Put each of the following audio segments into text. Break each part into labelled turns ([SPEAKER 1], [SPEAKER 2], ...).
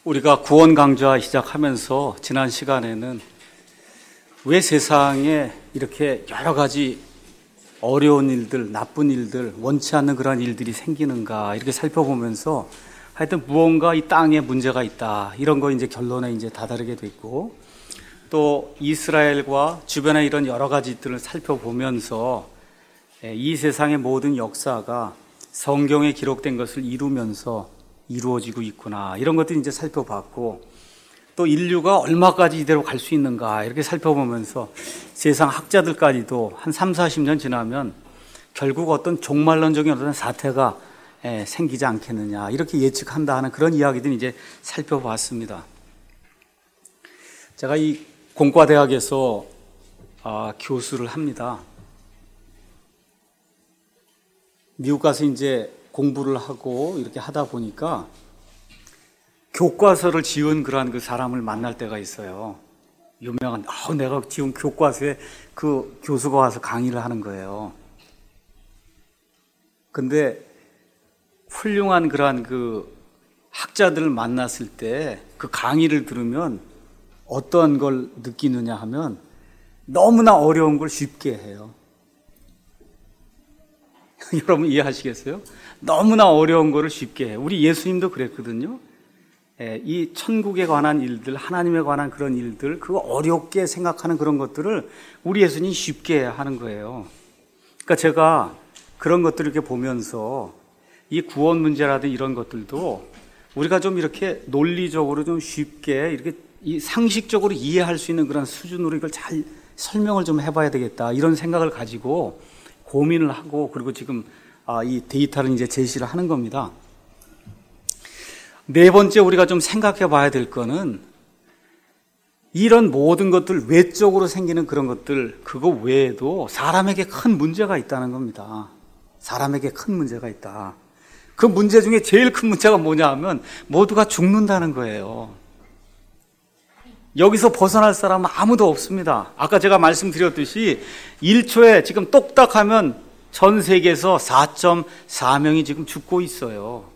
[SPEAKER 1] 우리가 구원 강좌 시작하면서 지난 시간에는 왜 세상에 이렇게 여러 가지 어려운 일들, 나쁜 일들, 원치 않는 그런 일들이 생기는가 이렇게 살펴보면서 하여튼 무언가 이 땅에 문제가 있다 이런 거 이제 결론에 이제 다다르게 됐고, 또 이스라엘과 주변의 이런 여러 가지들을 살펴보면서 이 세상의 모든 역사가 성경에 기록된 것을 이루면서 이루어지고 있구나 이런 것들 이제 살펴봤고, 또 인류가 얼마까지 이대로 갈 수 있는가 이렇게 살펴보면서 세상 학자들까지도 한 30-40년 지나면 결국 어떤 종말론적인 어떤 사태가 생기지 않겠느냐 이렇게 예측한다 하는 그런 이야기들 이제 살펴봤습니다. 제가 이 공과대학에서 교수를 합니다. 미국 가서 이제 공부를 하고 이렇게 하다 보니까 교과서를 지은 그러한 그 사람을 만날 때가 있어요. 유명한, 내가 지은 교과서에 그 교수가 와서 강의를 하는 거예요. 근데 훌륭한 그러한 그 학자들을 만났을 때 그 강의를 들으면 어떤 걸 느끼느냐 하면 너무나 어려운 걸 쉽게 해요. 여러분 이해하시겠어요? 너무나 어려운 거를 쉽게 해요. 우리 예수님도 그랬거든요. 이 천국에 관한 일들, 하나님에 관한 그런 일들, 그거 어렵게 생각하는 그런 것들을 우리 예수님이 쉽게 하는 거예요. 그러니까 제가 그런 것들을 이렇게 보면서 이 구원 문제라든 이런 것들도 우리가 좀 이렇게 논리적으로 좀 쉽게 이렇게 이 상식적으로 이해할 수 있는 그런 수준으로 이걸 잘 설명을 좀 해봐야 되겠다 이런 생각을 가지고 고민을 하고, 그리고 지금 이 데이터를 이제 제시를 하는 겁니다. 네 번째 우리가 좀 생각해 봐야 될 거는 이런 모든 것들 외적으로 생기는 그런 것들 그거 외에도 사람에게 큰 문제가 있다는 겁니다. 사람에게 큰 문제가 있다. 그 문제 중에 제일 큰 문제가 뭐냐 하면 모두가 죽는다는 거예요. 여기서 벗어날 사람은 아무도 없습니다. 아까 제가 말씀드렸듯이 1초에 지금 똑딱하면 전 세계에서 4.4명이 지금 죽고 있어요.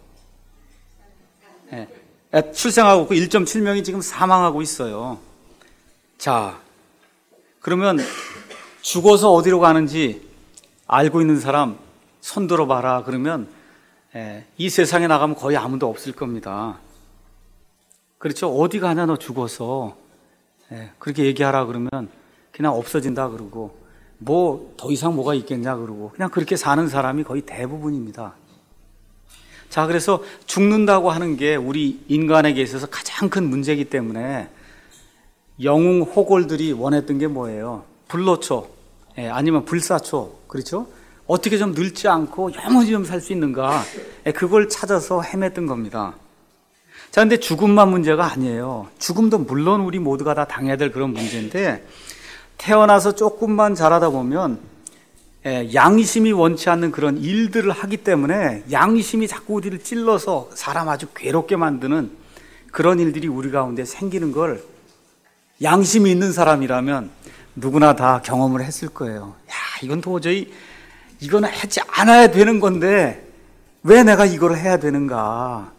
[SPEAKER 1] 출생하고 있고 1.7명이 지금 사망하고 있어요. 자, 그러면 죽어서 어디로 가는지 알고 있는 사람 손 들어봐라 그러면 이 세상에 나가면 거의 아무도 없을 겁니다. 그렇죠? 어디 가냐 너 죽어서. 그렇게 얘기하라 그러면 그냥 없어진다 그러고, 뭐 더 이상 뭐가 있겠냐 그러고 그냥 그렇게 사는 사람이 거의 대부분입니다. 자, 그래서 죽는다고 하는 게 우리 인간에게 있어서 가장 큰 문제이기 때문에 영웅 호골들이 원했던 게 뭐예요? 불로초, 아니면 불사초, 그렇죠? 어떻게 좀 늙지 않고 영원히 좀 살 수 있는가, 그걸 찾아서 헤맸던 겁니다. 자, 근데 죽음만 문제가 아니에요. 죽음도 물론 우리 모두가 다 당해야 될 그런 문제인데, 태어나서 조금만 자라다 보면 양심이 원치 않는 그런 일들을 하기 때문에 양심이 자꾸 우리를 찔러서 사람 아주 괴롭게 만드는 그런 일들이 우리 가운데 생기는 걸 양심이 있는 사람이라면 누구나 다 경험을 했을 거예요. 야, 이건 도저히 이건 하지 않아야 되는 건데 왜 내가 이걸 해야 되는가?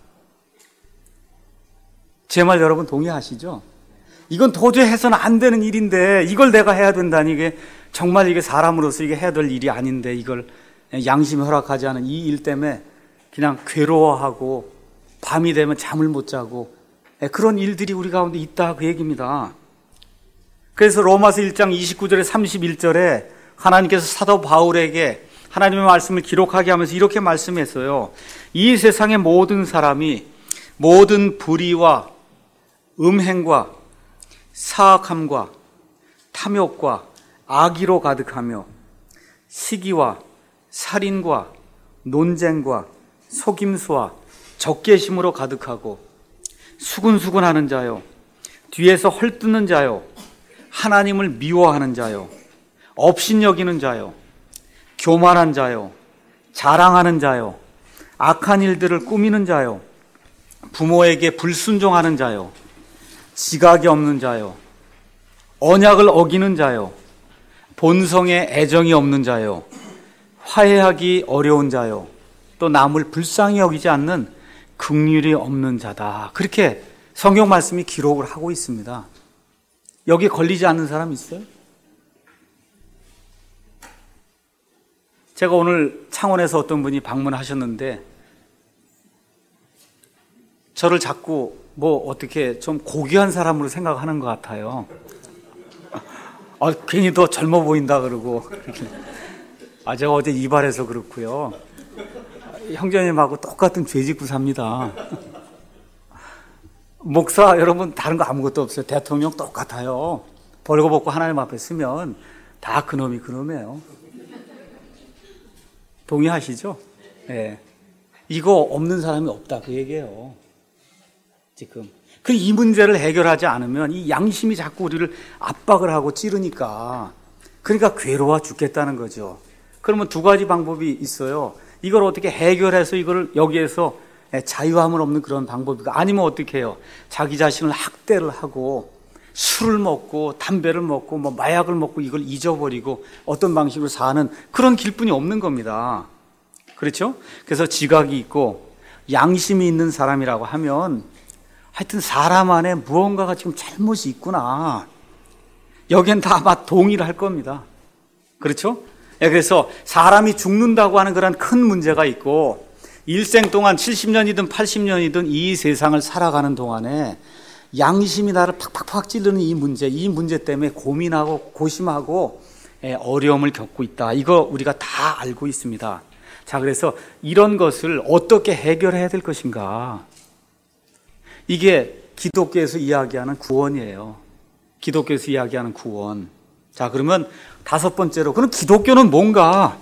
[SPEAKER 1] 제 말 여러분 동의하시죠? 이건 도저히 해서는 안 되는 일인데 이걸 내가 해야 된다니, 이게 정말 이게 사람으로서 이게 해야 될 일이 아닌데 이걸 양심이 허락하지 않은 이 일 때문에 그냥 괴로워하고 밤이 되면 잠을 못 자고 그런 일들이 우리 가운데 있다 그 얘기입니다. 그래서 로마서 1장 29절에 31절에 하나님께서 사도 바울에게 하나님의 말씀을 기록하게 하면서 이렇게 말씀했어요. 이 세상의 모든 사람이 모든 불의와 음행과 사악함과 탐욕과 악의로 가득하며 시기와 살인과 논쟁과 속임수와 적개심으로 가득하고 수군수군하는 자요, 뒤에서 헐뜯는 자요, 하나님을 미워하는 자요, 업신여기는 자요, 교만한 자요, 자랑하는 자요, 악한 일들을 꾸미는 자요, 부모에게 불순종하는 자요, 지각이 없는 자요, 언약을 어기는 자요, 본성에 애정이 없는 자요, 화해하기 어려운 자요, 또 남을 불쌍히 여기지 않는 긍휼이 없는 자다. 그렇게 성경 말씀이 기록을 하고 있습니다. 여기에 걸리지 않는 사람 있어요? 제가 오늘 창원에서 어떤 분이 방문하셨는데 저를 자꾸 어떻게 좀 고귀한 사람으로 생각하는 것 같아요. 괜히 더 젊어 보인다 그러고. 제가 어제 이발해서 그렇고요. 형제님하고 똑같은 죄 짓고 삽니다. 목사 여러분 다른 거 아무것도 없어요. 대통령 똑같아요. 벌거벗고 하나님 앞에 서면 다 그놈이 그놈이에요. 동의하시죠? 네. 이거 없는 사람이 없다 그 얘기예요. 지금 이 문제를 해결하지 않으면 이 양심이 자꾸 우리를 압박을 하고 찌르니까 그러니까 괴로워 죽겠다는 거죠. 그러면 두 가지 방법이 있어요. 이걸 어떻게 해결해서 이걸 여기에서 자유함을 없는 그런 방법이고, 아니면 어떻게 해요? 자기 자신을 학대를 하고 술을 먹고 담배를 먹고 마약을 먹고 이걸 잊어버리고 어떤 방식으로 사는 그런 길뿐이 없는 겁니다. 그렇죠? 그래서 지각이 있고 양심이 있는 사람이라고 하면 하여튼 사람 안에 무언가가 지금 잘못이 있구나. 여기엔 다 아마 동의를 할 겁니다. 그렇죠? 그래서 사람이 죽는다고 하는 그런 큰 문제가 있고, 일생 동안 70년이든 80년이든 이 세상을 살아가는 동안에 양심이 나를 팍팍팍 찌르는 이 문제 때문에 고민하고 고심하고 어려움을 겪고 있다. 이거 우리가 다 알고 있습니다. 자, 그래서 이런 것을 어떻게 해결해야 될 것인가? 이게 기독교에서 이야기하는 구원이에요. 기독교에서 이야기하는 구원. 자, 그러면 다섯 번째로, 그럼 기독교는 뭔가?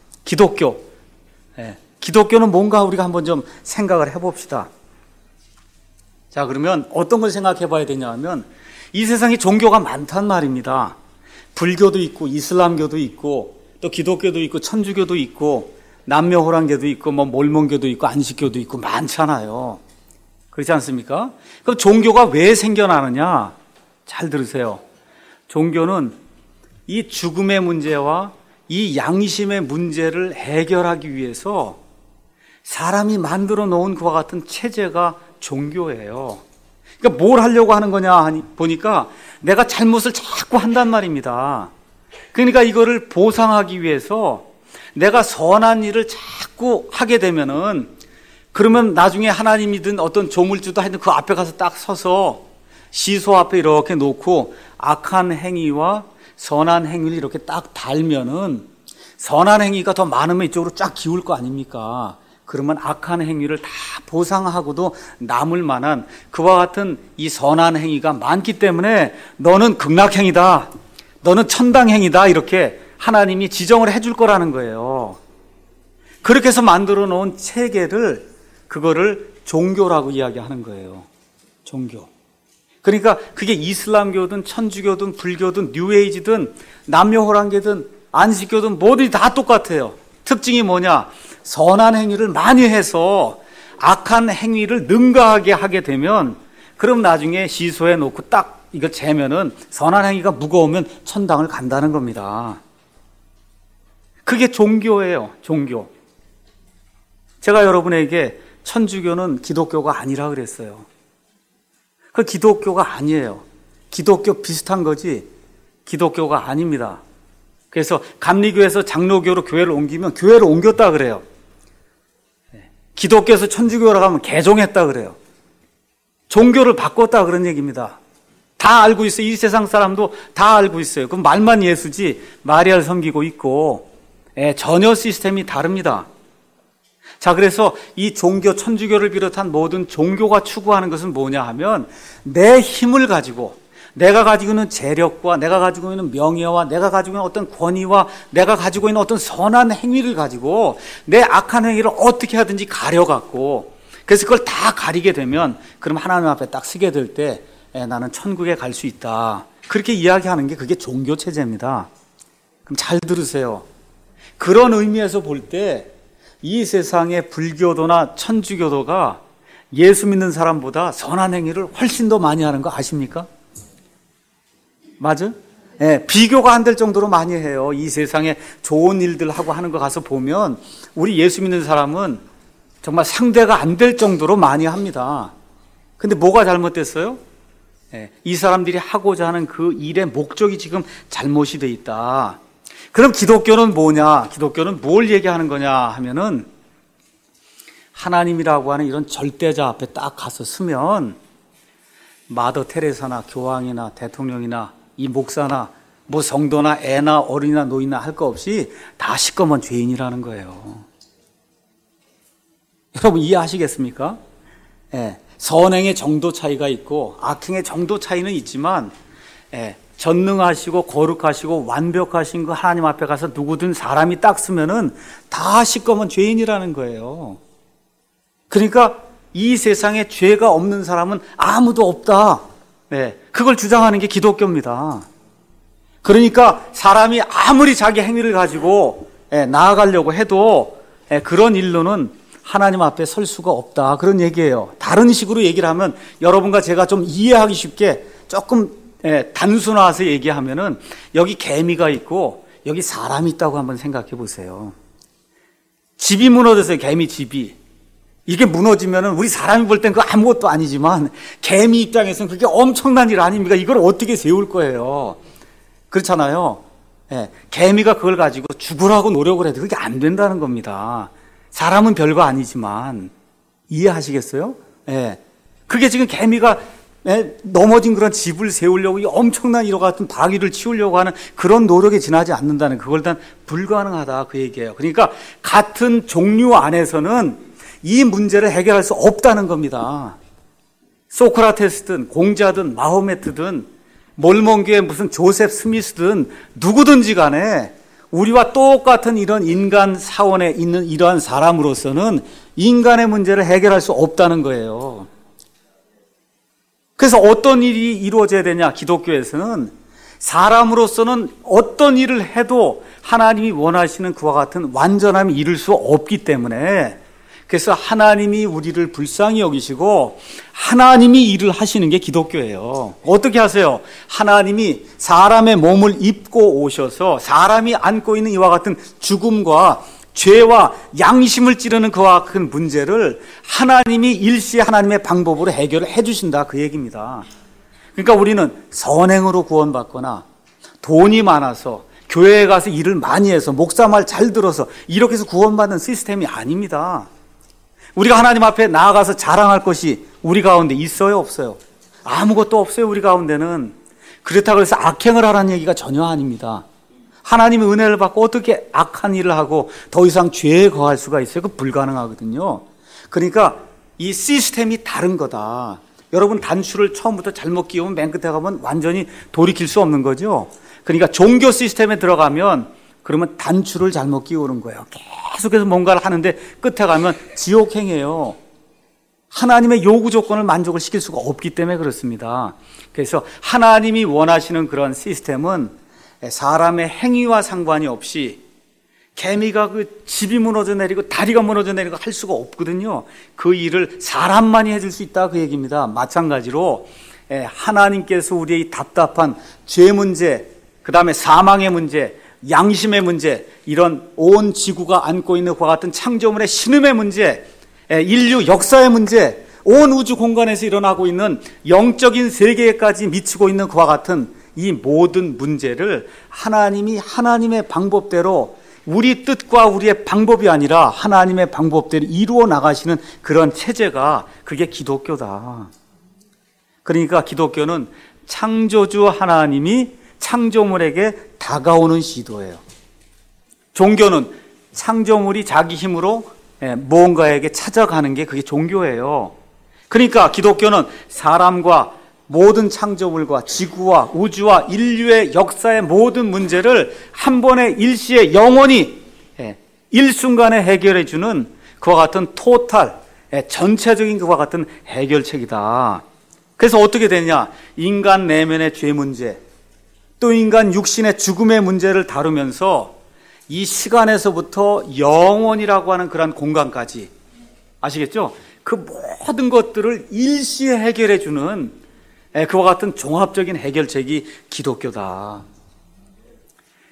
[SPEAKER 1] 기독교는 뭔가 우리가 한번 좀 생각을 해봅시다. 자, 그러면 어떤 걸 생각해 봐야 되냐 하면, 이 세상에 종교가 많단 말입니다. 불교도 있고 이슬람교도 있고 또 기독교도 있고 천주교도 있고 남녀호랑교도 있고 몰몬교도 있고 안식교도 있고 많잖아요. 그렇지 않습니까? 그럼 종교가 왜 생겨나느냐? 잘 들으세요. 종교는 이 죽음의 문제와 이 양심의 문제를 해결하기 위해서 사람이 만들어 놓은 그와 같은 체제가 종교예요. 그러니까 뭘 하려고 하는 거냐 보니까 내가 잘못을 자꾸 한단 말입니다. 그러니까 이거를 보상하기 위해서 내가 선한 일을 자꾸 하게 되면은, 그러면 나중에 하나님이든 어떤 조물주도 하여튼 그 앞에 가서 딱 서서 시소 앞에 이렇게 놓고 악한 행위와 선한 행위를 이렇게 딱 달면은 선한 행위가 더 많으면 이쪽으로 쫙 기울 거 아닙니까? 그러면 악한 행위를 다 보상하고도 남을 만한 그와 같은 이 선한 행위가 많기 때문에 너는 극락행위다, 너는 천당행위다, 이렇게 하나님이 지정을 해줄 거라는 거예요. 그렇게 해서 만들어 놓은 체계를, 그거를 종교라고 이야기하는 거예요. 종교. 그러니까 그게 이슬람교든 천주교든 불교든 뉴에이지든 남녀호랑교든 안식교든 뭐든지 다 똑같아요. 특징이 뭐냐? 선한 행위를 많이 해서 악한 행위를 능가하게 하게 되면, 그럼 나중에 시소해 놓고 딱 이거 재면은 선한 행위가 무거우면 천당을 간다는 겁니다. 그게 종교예요. 종교. 제가 여러분에게 천주교는 기독교가 아니라 그랬어요. 그 기독교가 아니에요. 기독교 비슷한 거지 기독교가 아닙니다. 그래서 감리교에서 장로교로 교회를 옮기면 교회를 옮겼다 그래요. 기독교에서 천주교로 가면 개종했다 그래요. 종교를 바꿨다 그런 얘기입니다. 다 알고 있어요. 이 세상 사람도 다 알고 있어요. 그럼 말만 예수지 마리아를 섬기고 있고 전혀 시스템이 다릅니다. 자, 그래서 이 종교, 천주교를 비롯한 모든 종교가 추구하는 것은 뭐냐 하면, 내 힘을 가지고, 내가 가지고 있는 재력과 내가 가지고 있는 명예와 내가 가지고 있는 어떤 권위와 내가 가지고 있는 어떤 선한 행위를 가지고 내 악한 행위를 어떻게 하든지 가려갖고, 그래서 그걸 다 가리게 되면 그럼 하나님 앞에 딱 서게 될 때 나는 천국에 갈 수 있다. 그렇게 이야기하는 게 그게 종교 체제입니다. 그럼 잘 들으세요. 그런 의미에서 볼 때 이 세상의 불교도나 천주교도가 예수 믿는 사람보다 선한 행위를 훨씬 더 많이 하는 거 아십니까? 맞아? 비교가 안 될 정도로 많이 해요. 이 세상에 좋은 일들 하고 하는 거 가서 보면 우리 예수 믿는 사람은 정말 상대가 안 될 정도로 많이 합니다. 근데 뭐가 잘못됐어요? 이 사람들이 하고자 하는 그 일의 목적이 지금 잘못이 돼 있다. 그럼 기독교는 뭐냐? 기독교는 뭘 얘기하는 거냐 하면은 하나님이라고 하는 이런 절대자 앞에 딱 가서 서면 마더 테레사나 교황이나 대통령이나 이 목사나 뭐 성도나 애나 어린이나 노인이나 할 거 없이 다 시꺼먼 죄인이라는 거예요. 여러분 이해하시겠습니까? 선행의 정도 차이가 있고 악행의 정도 차이는 있지만 전능하시고 거룩하시고 완벽하신 그 하나님 앞에 가서 누구든 사람이 딱 쓰면은 다 시꺼먼 죄인이라는 거예요. 그러니까 이 세상에 죄가 없는 사람은 아무도 없다. 그걸 주장하는 게 기독교입니다. 그러니까 사람이 아무리 자기 행위를 가지고 나아가려고 해도 그런 일로는 하나님 앞에 설 수가 없다. 그런 얘기예요. 다른 식으로 얘기를 하면 여러분과 제가 좀 이해하기 쉽게 조금 단순화해서 얘기하면은 여기 개미가 있고 여기 사람이 있다고 한번 생각해 보세요. 집이 무너졌어요. 개미 집이. 이게 무너지면은 우리 사람이 볼 땐 그거 아무것도 아니지만 개미 입장에서는 그게 엄청난 일 아닙니까? 이걸 어떻게 세울 거예요? 그렇잖아요. 개미가 그걸 가지고 죽으라고 노력을 해도 그게 안 된다는 겁니다. 사람은 별거 아니지만 이해하시겠어요? 그게 지금 개미가 넘어진 그런 집을 세우려고 이 엄청난 이와 같은 바위를 치우려고 하는 그런 노력에 지나지 않는다는 그걸 단 불가능하다 그 얘기예요. 그러니까 같은 종류 안에서는 이 문제를 해결할 수 없다는 겁니다. 소크라테스든 공자든 마호메트든 몰몬교의 무슨 조셉 스미스든 누구든지 간에 우리와 똑같은 이런 인간 사원에 있는 이러한 사람으로서는 인간의 문제를 해결할 수 없다는 거예요. 그래서 어떤 일이 이루어져야 되냐? 기독교에서는 사람으로서는 어떤 일을 해도 하나님이 원하시는 그와 같은 완전함이 이룰 수 없기 때문에 그래서 하나님이 우리를 불쌍히 여기시고 하나님이 일을 하시는 게 기독교예요. 어떻게 하세요? 하나님이 사람의 몸을 입고 오셔서 사람이 안고 있는 이와 같은 죽음과 죄와 양심을 찌르는 그와 같은 문제를 하나님이 일시에 하나님의 방법으로 해결을 해주신다 그 얘기입니다. 그러니까 우리는 선행으로 구원받거나 돈이 많아서 교회에 가서 일을 많이 해서 목사 말 잘 들어서 이렇게 해서 구원받는 시스템이 아닙니다. 우리가 하나님 앞에 나아가서 자랑할 것이 우리 가운데 있어요, 없어요? 아무것도 없어요, 우리 가운데는. 그렇다고 해서 악행을 하라는 얘기가 전혀 아닙니다. 하나님의 은혜를 받고 어떻게 악한 일을 하고 더 이상 죄에 거할 수가 있어요? 그거 불가능하거든요. 그러니까 이 시스템이 다른 거다. 여러분 단추를 처음부터 잘못 끼우면 맨 끝에 가면 완전히 돌이킬 수 없는 거죠. 그러니까 종교 시스템에 들어가면 그러면 단추를 잘못 끼우는 거예요. 계속해서 뭔가를 하는데 끝에 가면 지옥행이에요. 하나님의 요구 조건을 만족을 시킬 수가 없기 때문에 그렇습니다. 그래서 하나님이 원하시는 그런 시스템은 사람의 행위와 상관이 없이 개미가 그 집이 무너져 내리고 다리가 무너져 내리고 할 수가 없거든요. 그 일을 사람만이 해줄 수 있다 그 얘기입니다. 마찬가지로 하나님께서 우리의 이 답답한 죄 문제, 그 다음에 사망의 문제, 양심의 문제, 이런 온 지구가 안고 있는 그와 같은 창조물의 신음의 문제, 인류 역사의 문제, 온 우주 공간에서 일어나고 있는 영적인 세계까지 미치고 있는 그와 같은 이 모든 문제를 하나님이 하나님의 방법대로 우리 뜻과 우리의 방법이 아니라 하나님의 방법대로 이루어 나가시는 그런 체제가 그게 기독교다. 그러니까 기독교는 창조주 하나님이 창조물에게 다가오는 시도예요. 종교는 창조물이 자기 힘으로 무언가에게 찾아가는 게 그게 종교예요. 그러니까 기독교는 사람과 모든 창조물과 지구와 우주와 인류의 역사의 모든 문제를 한 번에 일시에 영원히 일순간에 해결해 주는 그와 같은 토탈, 전체적인 그와 같은 해결책이다. 그래서 어떻게 되냐? 인간 내면의 죄 문제, 또 인간 육신의 죽음의 문제를 다루면서 이 시간에서부터 영원이라고 하는 그런 공간까지, 아시겠죠? 그 모든 것들을 일시에 해결해 주는 그와 같은 종합적인 해결책이 기독교다.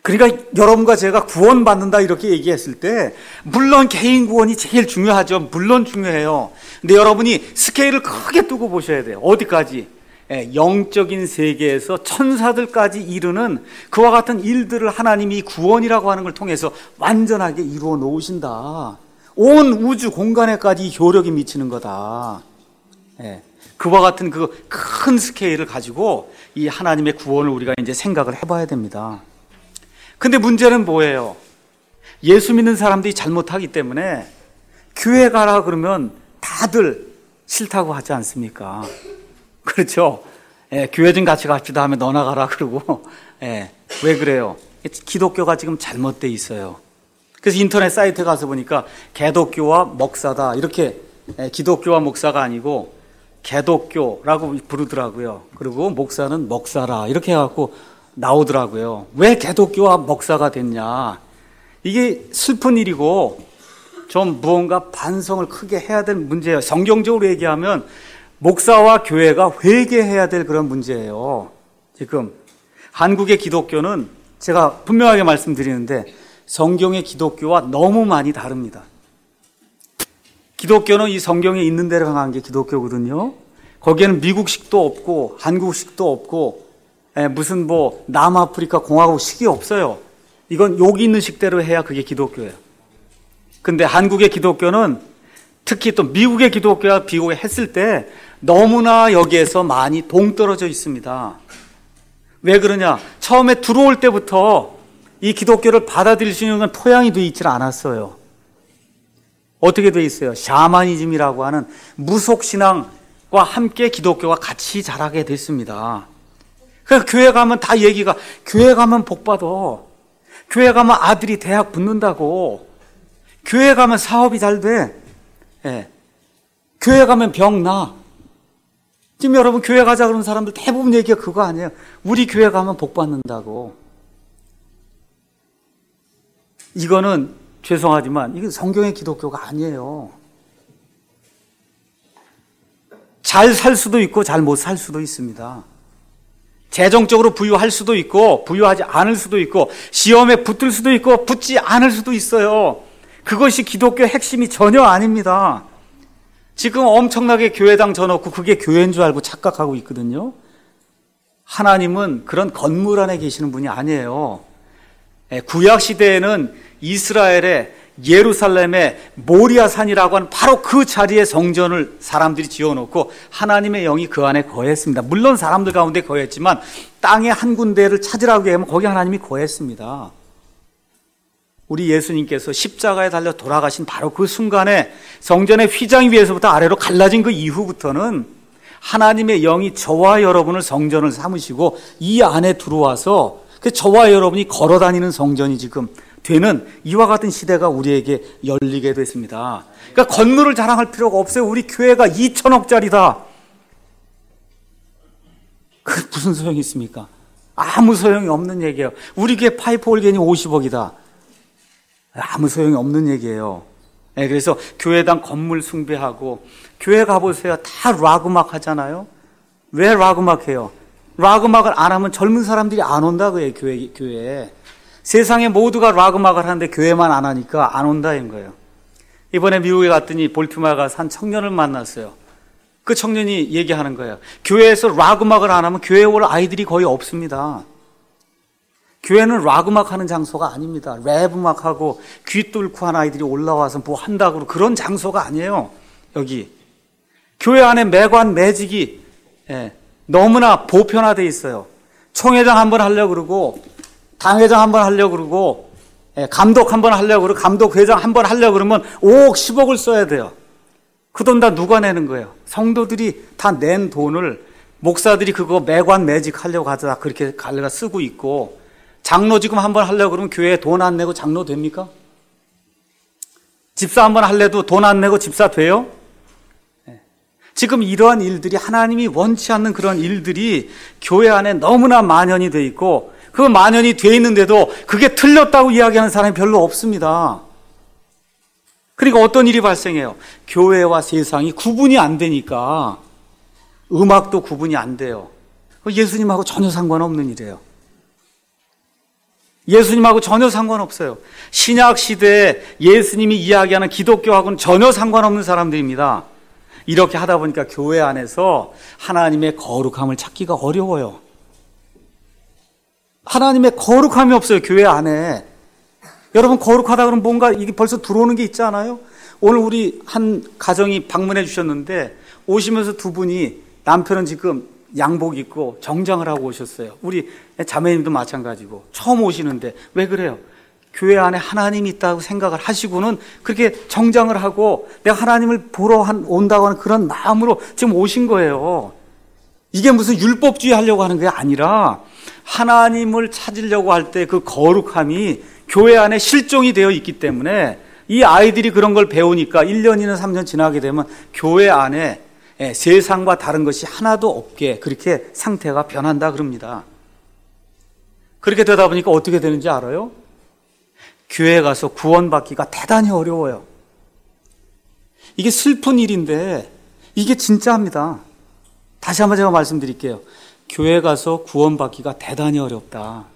[SPEAKER 1] 그러니까 여러분과 제가 구원받는다 이렇게 얘기했을 때 물론 개인 구원이 제일 중요하죠. 물론 중요해요. 근데 여러분이 스케일을 크게 두고 보셔야 돼요. 어디까지? 영적인 세계에서 천사들까지 이르는 그와 같은 일들을 하나님이 구원이라고 하는 걸 통해서 완전하게 이루어 놓으신다. 온 우주 공간에까지 효력이 미치는 거다. 그와 같은 그 큰 스케일을 가지고 이 하나님의 구원을 우리가 이제 생각을 해봐야 됩니다. 근데 문제는 뭐예요? 예수 믿는 사람들이 잘못하기 때문에 교회 가라 그러면 다들 싫다고 하지 않습니까? 그렇죠? 교회 좀 같이 갑시다 하면 너나 가라 그러고. 왜 그래요? 기독교가 지금 잘못돼 있어요. 그래서 인터넷 사이트에 가서 보니까 개독교와 목사다 이렇게, 기독교와 목사가 아니고 개독교라고 부르더라고요. 그리고 목사는 목사라 이렇게 해갖고 나오더라고요. 왜 개독교와 목사가 됐냐? 이게 슬픈 일이고 좀 무언가 반성을 크게 해야 될 문제예요. 성경적으로 얘기하면 목사와 교회가 회개해야 될 그런 문제예요. 지금 한국의 기독교는 제가 분명하게 말씀드리는데 성경의 기독교와 너무 많이 다릅니다. 기독교는 이 성경에 있는 대로 강한 게 기독교거든요. 거기에는 미국식도 없고 한국식도 없고 무슨 뭐 남아프리카 공화국식이 없어요. 이건 여기 있는 식대로 해야 그게 기독교예요. 근데 한국의 기독교는 특히 또 미국의 기독교와 비교했을 때 너무나 여기에서 많이 동떨어져 있습니다. 왜 그러냐? 처음에 들어올 때부터 이 기독교를 받아들일 수 있는 토양이 되어 있질 않았어요. 어떻게 되어 있어요? 샤머니즘이라고 하는 무속신앙과 함께 기독교가 같이 자라게 됐습니다. 그러니까 교회 가면 다 얘기가 교회 가면 복 받아. 교회 가면 아들이 대학 붙는다고. 교회 가면 사업이 잘 돼. 교회 가면 병 나. 지금 여러분 교회 가자 그러는 사람들 대부분 얘기가 그거 아니에요. 우리 교회 가면 복 받는다고. 이거는 죄송하지만 이게 성경의 기독교가 아니에요. 잘 살 수도 있고 잘 못 살 수도 있습니다. 재정적으로 부유할 수도 있고 부유하지 않을 수도 있고 시험에 붙을 수도 있고 붙지 않을 수도 있어요. 그것이 기독교의 핵심이 전혀 아닙니다. 지금 엄청나게 교회당 져놓고 그게 교회인 줄 알고 착각하고 있거든요. 하나님은 그런 건물 안에 계시는 분이 아니에요. 구약 시대에는 이스라엘의 예루살렘의 모리아 산이라고 하는 바로 그 자리에 성전을 사람들이 지어놓고 하나님의 영이 그 안에 거했습니다. 물론 사람들 가운데 거했지만 땅의 한 군데를 찾으라고 하면 거기 하나님이 거했습니다. 우리 예수님께서 십자가에 달려 돌아가신 바로 그 순간에 성전의 휘장 위에서부터 아래로 갈라진 그 이후부터는 하나님의 영이 저와 여러분을 성전을 삼으시고 이 안에 들어와서 저와 여러분이 걸어다니는 성전이 지금 되는 이와 같은 시대가 우리에게 열리게 됐습니다. 그러니까 건물을 자랑할 필요가 없어요. 우리 교회가 2천억짜리다. 그 무슨 소용이 있습니까? 아무 소용이 없는 얘기예요. 우리 교회 파이프 올겐이 50억이다. 아무 소용이 없는 얘기예요. 그래서 교회당 건물 숭배하고 교회 가보세요. 다 락 음악 하잖아요. 왜 락 음악 해요? 락 음악을 안 하면 젊은 사람들이 안 온다고 해요. 교회에. 세상에 모두가 락 음악을 하는데 교회만 안 하니까 안 온다는 거예요. 이번에 미국에 갔더니 볼티모어에 가서 한 청년을 만났어요. 그 청년이 얘기하는 거예요. 교회에서 락 음악을 안 하면 교회에 올 아이들이 거의 없습니다. 교회는 락 음악 하는 장소가 아닙니다. 랩 음악하고 귀 뚫고 한 아이들이 올라와서 뭐 한다고 그런 장소가 아니에요. 여기 교회 안에 매관 매직이 너무나 보편화되어 있어요. 총회장 한번 하려고 그러고 당회장 한번 하려고 그러고 감독 한번 하려고 그러고 감독회장 한번 하려고 그러면 5억 10억을 써야 돼요. 그 돈 다 누가 내는 거예요? 성도들이 다 낸 돈을 목사들이 그거 매관 매직 하려고 하다 그렇게 갈래가 쓰고 있고 장로 지금 한번 하려고 그러면 교회에 돈 안 내고 장로 됩니까? 집사 한번 할래도 돈 안 내고 집사 돼요? 지금 이러한 일들이 하나님이 원치 않는 그런 일들이 교회 안에 너무나 만연이 돼 있고 그 만연이 돼 있는데도 그게 틀렸다고 이야기하는 사람이 별로 없습니다. 그러니까 어떤 일이 발생해요? 교회와 세상이 구분이 안 되니까 음악도 구분이 안 돼요. 예수님하고 전혀 상관없는 일이에요. 예수님하고 전혀 상관없어요. 신약 시대에 예수님이 이야기하는 기독교하고는 전혀 상관없는 사람들입니다. 이렇게 하다 보니까 교회 안에서 하나님의 거룩함을 찾기가 어려워요. 하나님의 거룩함이 없어요, 교회 안에. 여러분, 거룩하다 그러면 뭔가 이게 벌써 들어오는 게 있지 않아요? 오늘 우리 한 가정이 방문해 주셨는데 오시면서 두 분이 남편은 지금 양복 입고 정장을 하고 오셨어요. 우리 자매님도 마찬가지고 처음 오시는데 왜 그래요? 교회 안에 하나님이 있다고 생각을 하시고는 그렇게 정장을 하고 내가 하나님을 보러 온다고 하는 그런 마음으로 지금 오신 거예요. 이게 무슨 율법주의 하려고 하는 게 아니라 하나님을 찾으려고 할 때 그 거룩함이 교회 안에 실종이 되어 있기 때문에 이 아이들이 그런 걸 배우니까 1년이나 3년 지나게 되면 교회 안에 세상과 다른 것이 하나도 없게 그렇게 상태가 변한다 그럽니다. 그렇게 되다 보니까 어떻게 되는지 알아요? 교회에 가서 구원받기가 대단히 어려워요. 이게 슬픈 일인데 이게 진짜입니다. 다시 한번 제가 말씀드릴게요. 교회 가서 구원받기가 대단히 어렵다.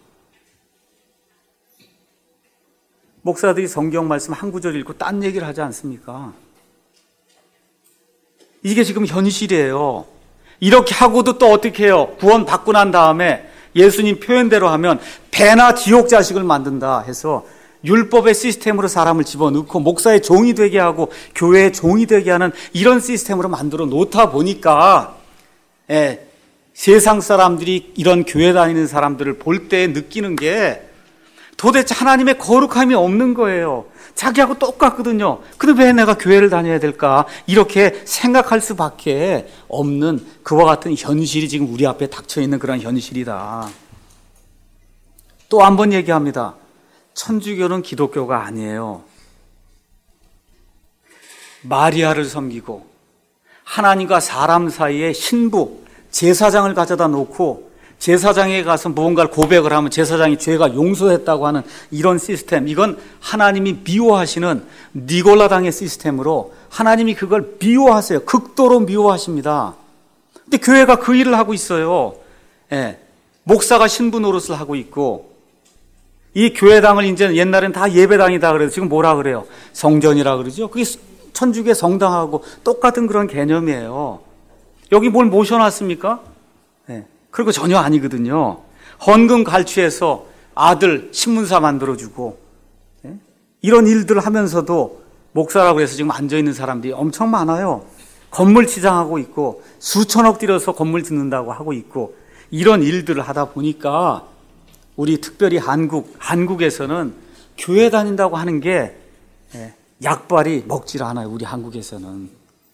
[SPEAKER 1] 목사들이 성경 말씀 한 구절 읽고 딴 얘기를 하지 않습니까? 이게 지금 현실이에요. 이렇게 하고도 또 어떻게 해요? 구원받고 난 다음에 예수님 표현대로 하면 배나 지옥 자식을 만든다 해서 율법의 시스템으로 사람을 집어넣고 목사의 종이 되게 하고 교회의 종이 되게 하는 이런 시스템으로 만들어 놓다 보니까 세상 사람들이 이런 교회 다니는 사람들을 볼 때 느끼는 게 도대체 하나님의 거룩함이 없는 거예요. 자기하고 똑같거든요. 근데 왜 내가 교회를 다녀야 될까? 이렇게 생각할 수밖에 없는 그와 같은 현실이 지금 우리 앞에 닥쳐 있는 그런 현실이다. 또 한 번 얘기합니다. 천주교는 기독교가 아니에요. 마리아를 섬기고 하나님과 사람 사이에 신부, 제사장을 가져다 놓고 제사장에 가서 무언가를 고백을 하면 제사장이 죄가 용서했다고 하는 이런 시스템, 이건 하나님이 미워하시는 니골라당의 시스템으로 하나님이 그걸 미워하세요. 극도로 미워하십니다. 근데 교회가 그 일을 하고 있어요. 목사가 신부 노릇을 하고 있고 이 교회당을 이제 옛날엔 다 예배당이다 그래서 지금 뭐라 그래요? 성전이라 그러죠. 그게 천주교 성당하고 똑같은 그런 개념이에요. 여기 뭘 모셔놨습니까? 그리고 전혀 아니거든요. 헌금 갈취해서 아들 신문사 만들어주고 이런 일들을 하면서도 목사라고 해서 지금 앉아있는 사람들이 엄청 많아요. 건물 치장하고 있고 수천억 들여서 건물 짓는다고 하고 있고 이런 일들을 하다 보니까 우리 특별히 한국에서는 교회 다닌다고 하는 게 약발이 먹질 않아요. 우리 한국에서는.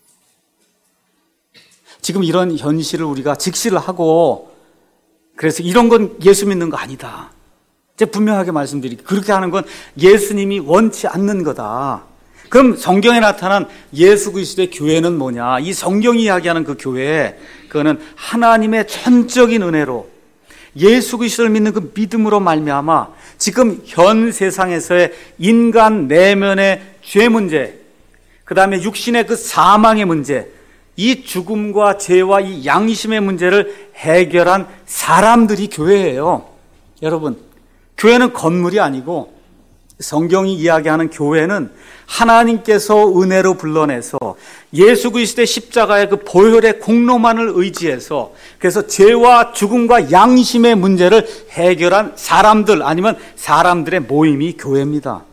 [SPEAKER 1] 지금 이런 현실을 우리가 직시를 하고 그래서 이런 건 예수 믿는 거 아니다. 제가 분명하게 말씀드릴게요. 그렇게 하는 건 예수님이 원치 않는 거다. 그럼 성경에 나타난 예수 그리스도의 교회는 뭐냐? 이 성경이 이야기하는 그 교회, 그거는 하나님의 전적인 은혜로 예수 그리스도를 믿는 그 믿음으로 말미암아 지금 현 세상에서의 인간 내면의 죄 문제, 그 다음에 육신의 그 사망의 문제, 이 죽음과 죄와 이 양심의 문제를 해결한 사람들이 교회예요. 여러분, 교회는 건물이 아니고 성경이 이야기하는 교회는 하나님께서 은혜로 불러내서 예수 그리스도의 십자가의 그 보혈의 공로만을 의지해서 그래서 죄와 죽음과 양심의 문제를 해결한 사람들 아니면 사람들의 모임이 교회입니다.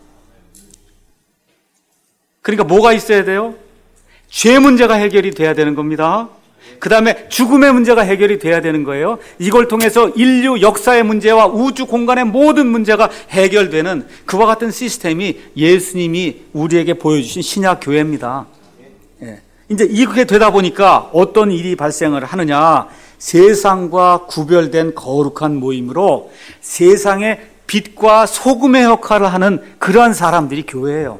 [SPEAKER 1] 그러니까 뭐가 있어야 돼요? 죄 문제가 해결이 돼야 되는 겁니다. 그 다음에 죽음의 문제가 해결이 돼야 되는 거예요. 이걸 통해서 인류 역사의 문제와 우주 공간의 모든 문제가 해결되는 그와 같은 시스템이 예수님이 우리에게 보여주신 신약 교회입니다. 이제 이렇게 되다 보니까 어떤 일이 발생을 하느냐? 세상과 구별된 거룩한 모임으로 세상의 빛과 소금의 역할을 하는 그러한 사람들이 교회예요.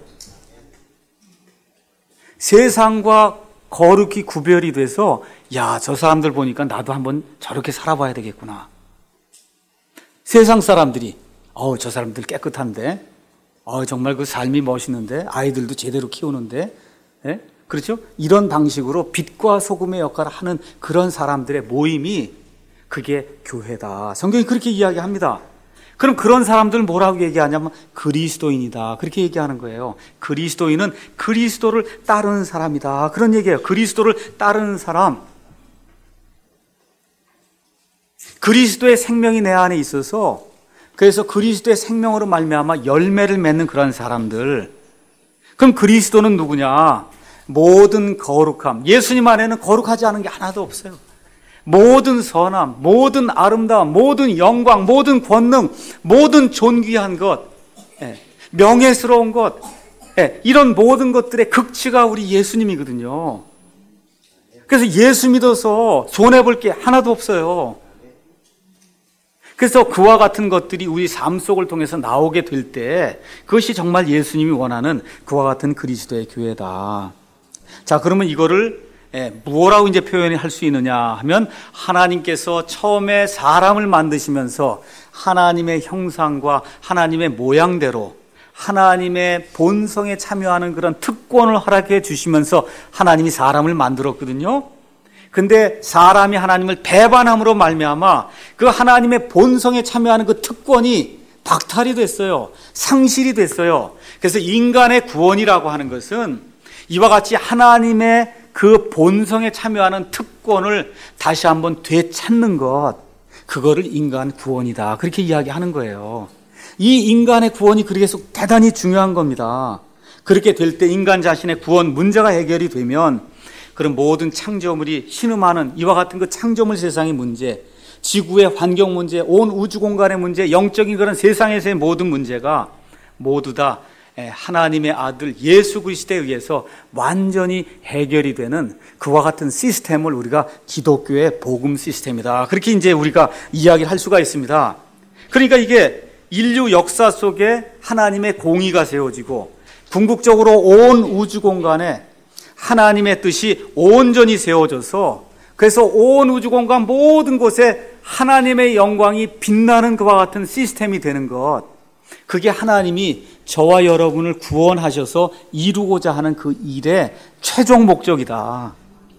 [SPEAKER 1] 세상과 거룩히 구별이 돼서 야, 저 사람들 보니까 나도 한번 저렇게 살아봐야 되겠구나. 세상 사람들이 저 사람들 깨끗한데 정말 그 삶이 멋있는데 아이들도 제대로 키우는데 그렇죠? 이런 방식으로 빛과 소금의 역할을 하는 그런 사람들의 모임이 그게 교회다. 성경이 그렇게 이야기합니다. 그럼 그런 사람들은 뭐라고 얘기하냐면 그리스도인이다. 그렇게 얘기하는 거예요. 그리스도인은 그리스도를 따르는 사람이다. 그런 얘기예요. 그리스도를 따르는 사람. 그리스도의 생명이 내 안에 있어서 그래서 그리스도의 생명으로 말미암아 열매를 맺는 그런 사람들. 그럼 그리스도는 누구냐? 모든 거룩함. 예수님 안에는 거룩하지 않은 게 하나도 없어요. 모든 선함, 모든 아름다움, 모든 영광, 모든 권능, 모든 존귀한 것, 명예스러운 것, 이런 모든 것들의 극치가 우리 예수님이거든요. 그래서 예수 믿어서 손해볼 게 하나도 없어요. 그래서 그와 같은 것들이 우리 삶 속을 통해서 나오게 될 때 그것이 정말 예수님이 원하는 그와 같은 그리스도의 교회다. 자, 그러면 이거를 뭐라고 이제 표현할 수 있느냐 하면 하나님께서 처음에 사람을 만드시면서 하나님의 형상과 하나님의 모양대로 하나님의 본성에 참여하는 그런 특권을 허락해 주시면서 하나님이 사람을 만들었거든요. 근데 사람이 하나님을 배반함으로 말미암아 그 하나님의 본성에 참여하는 그 특권이 박탈이 됐어요. 상실이 됐어요. 그래서 인간의 구원이라고 하는 것은 이와 같이 하나님의 그 본성에 참여하는 특권을 다시 한번 되찾는 것, 그거를 인간 구원이다. 그렇게 이야기하는 거예요. 이 인간의 구원이 그래서 대단히 중요한 겁니다. 그렇게 될 때 인간 자신의 구원 문제가 해결이 되면 그런 모든 창조물이 신음하는 이와 같은 그 창조물 세상의 문제, 지구의 환경 문제, 온 우주 공간의 문제, 영적인 그런 세상에서의 모든 문제가 모두 다 하나님의 아들 예수 그리스도에 의해서 완전히 해결이 되는 그와 같은 시스템을 우리가 기독교의 복음 시스템이다. 그렇게 이제 우리가 이야기를 할 수가 있습니다. 그러니까 이게 인류 역사 속에 하나님의 공의가 세워지고 궁극적으로 온 우주 공간에 하나님의 뜻이 온전히 세워져서 그래서 온 우주 공간 모든 곳에 하나님의 영광이 빛나는 그와 같은 시스템이 되는 것, 그게 하나님이 저와 여러분을 구원하셔서 이루고자 하는 그 일의 최종 목적이다.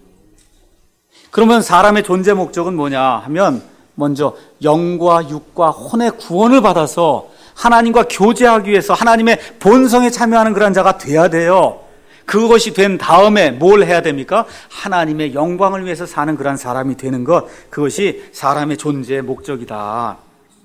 [SPEAKER 1] 그러면 사람의 존재 목적은 뭐냐 하면 먼저 영과 육과 혼의 구원을 받아서 하나님과 교제하기 위해서 하나님의 본성에 참여하는 그런 자가 돼야 돼요. 그것이 된 다음에 뭘 해야 됩니까? 하나님의 영광을 위해서 사는 그런 사람이 되는 것, 그것이 사람의 존재의 목적이다.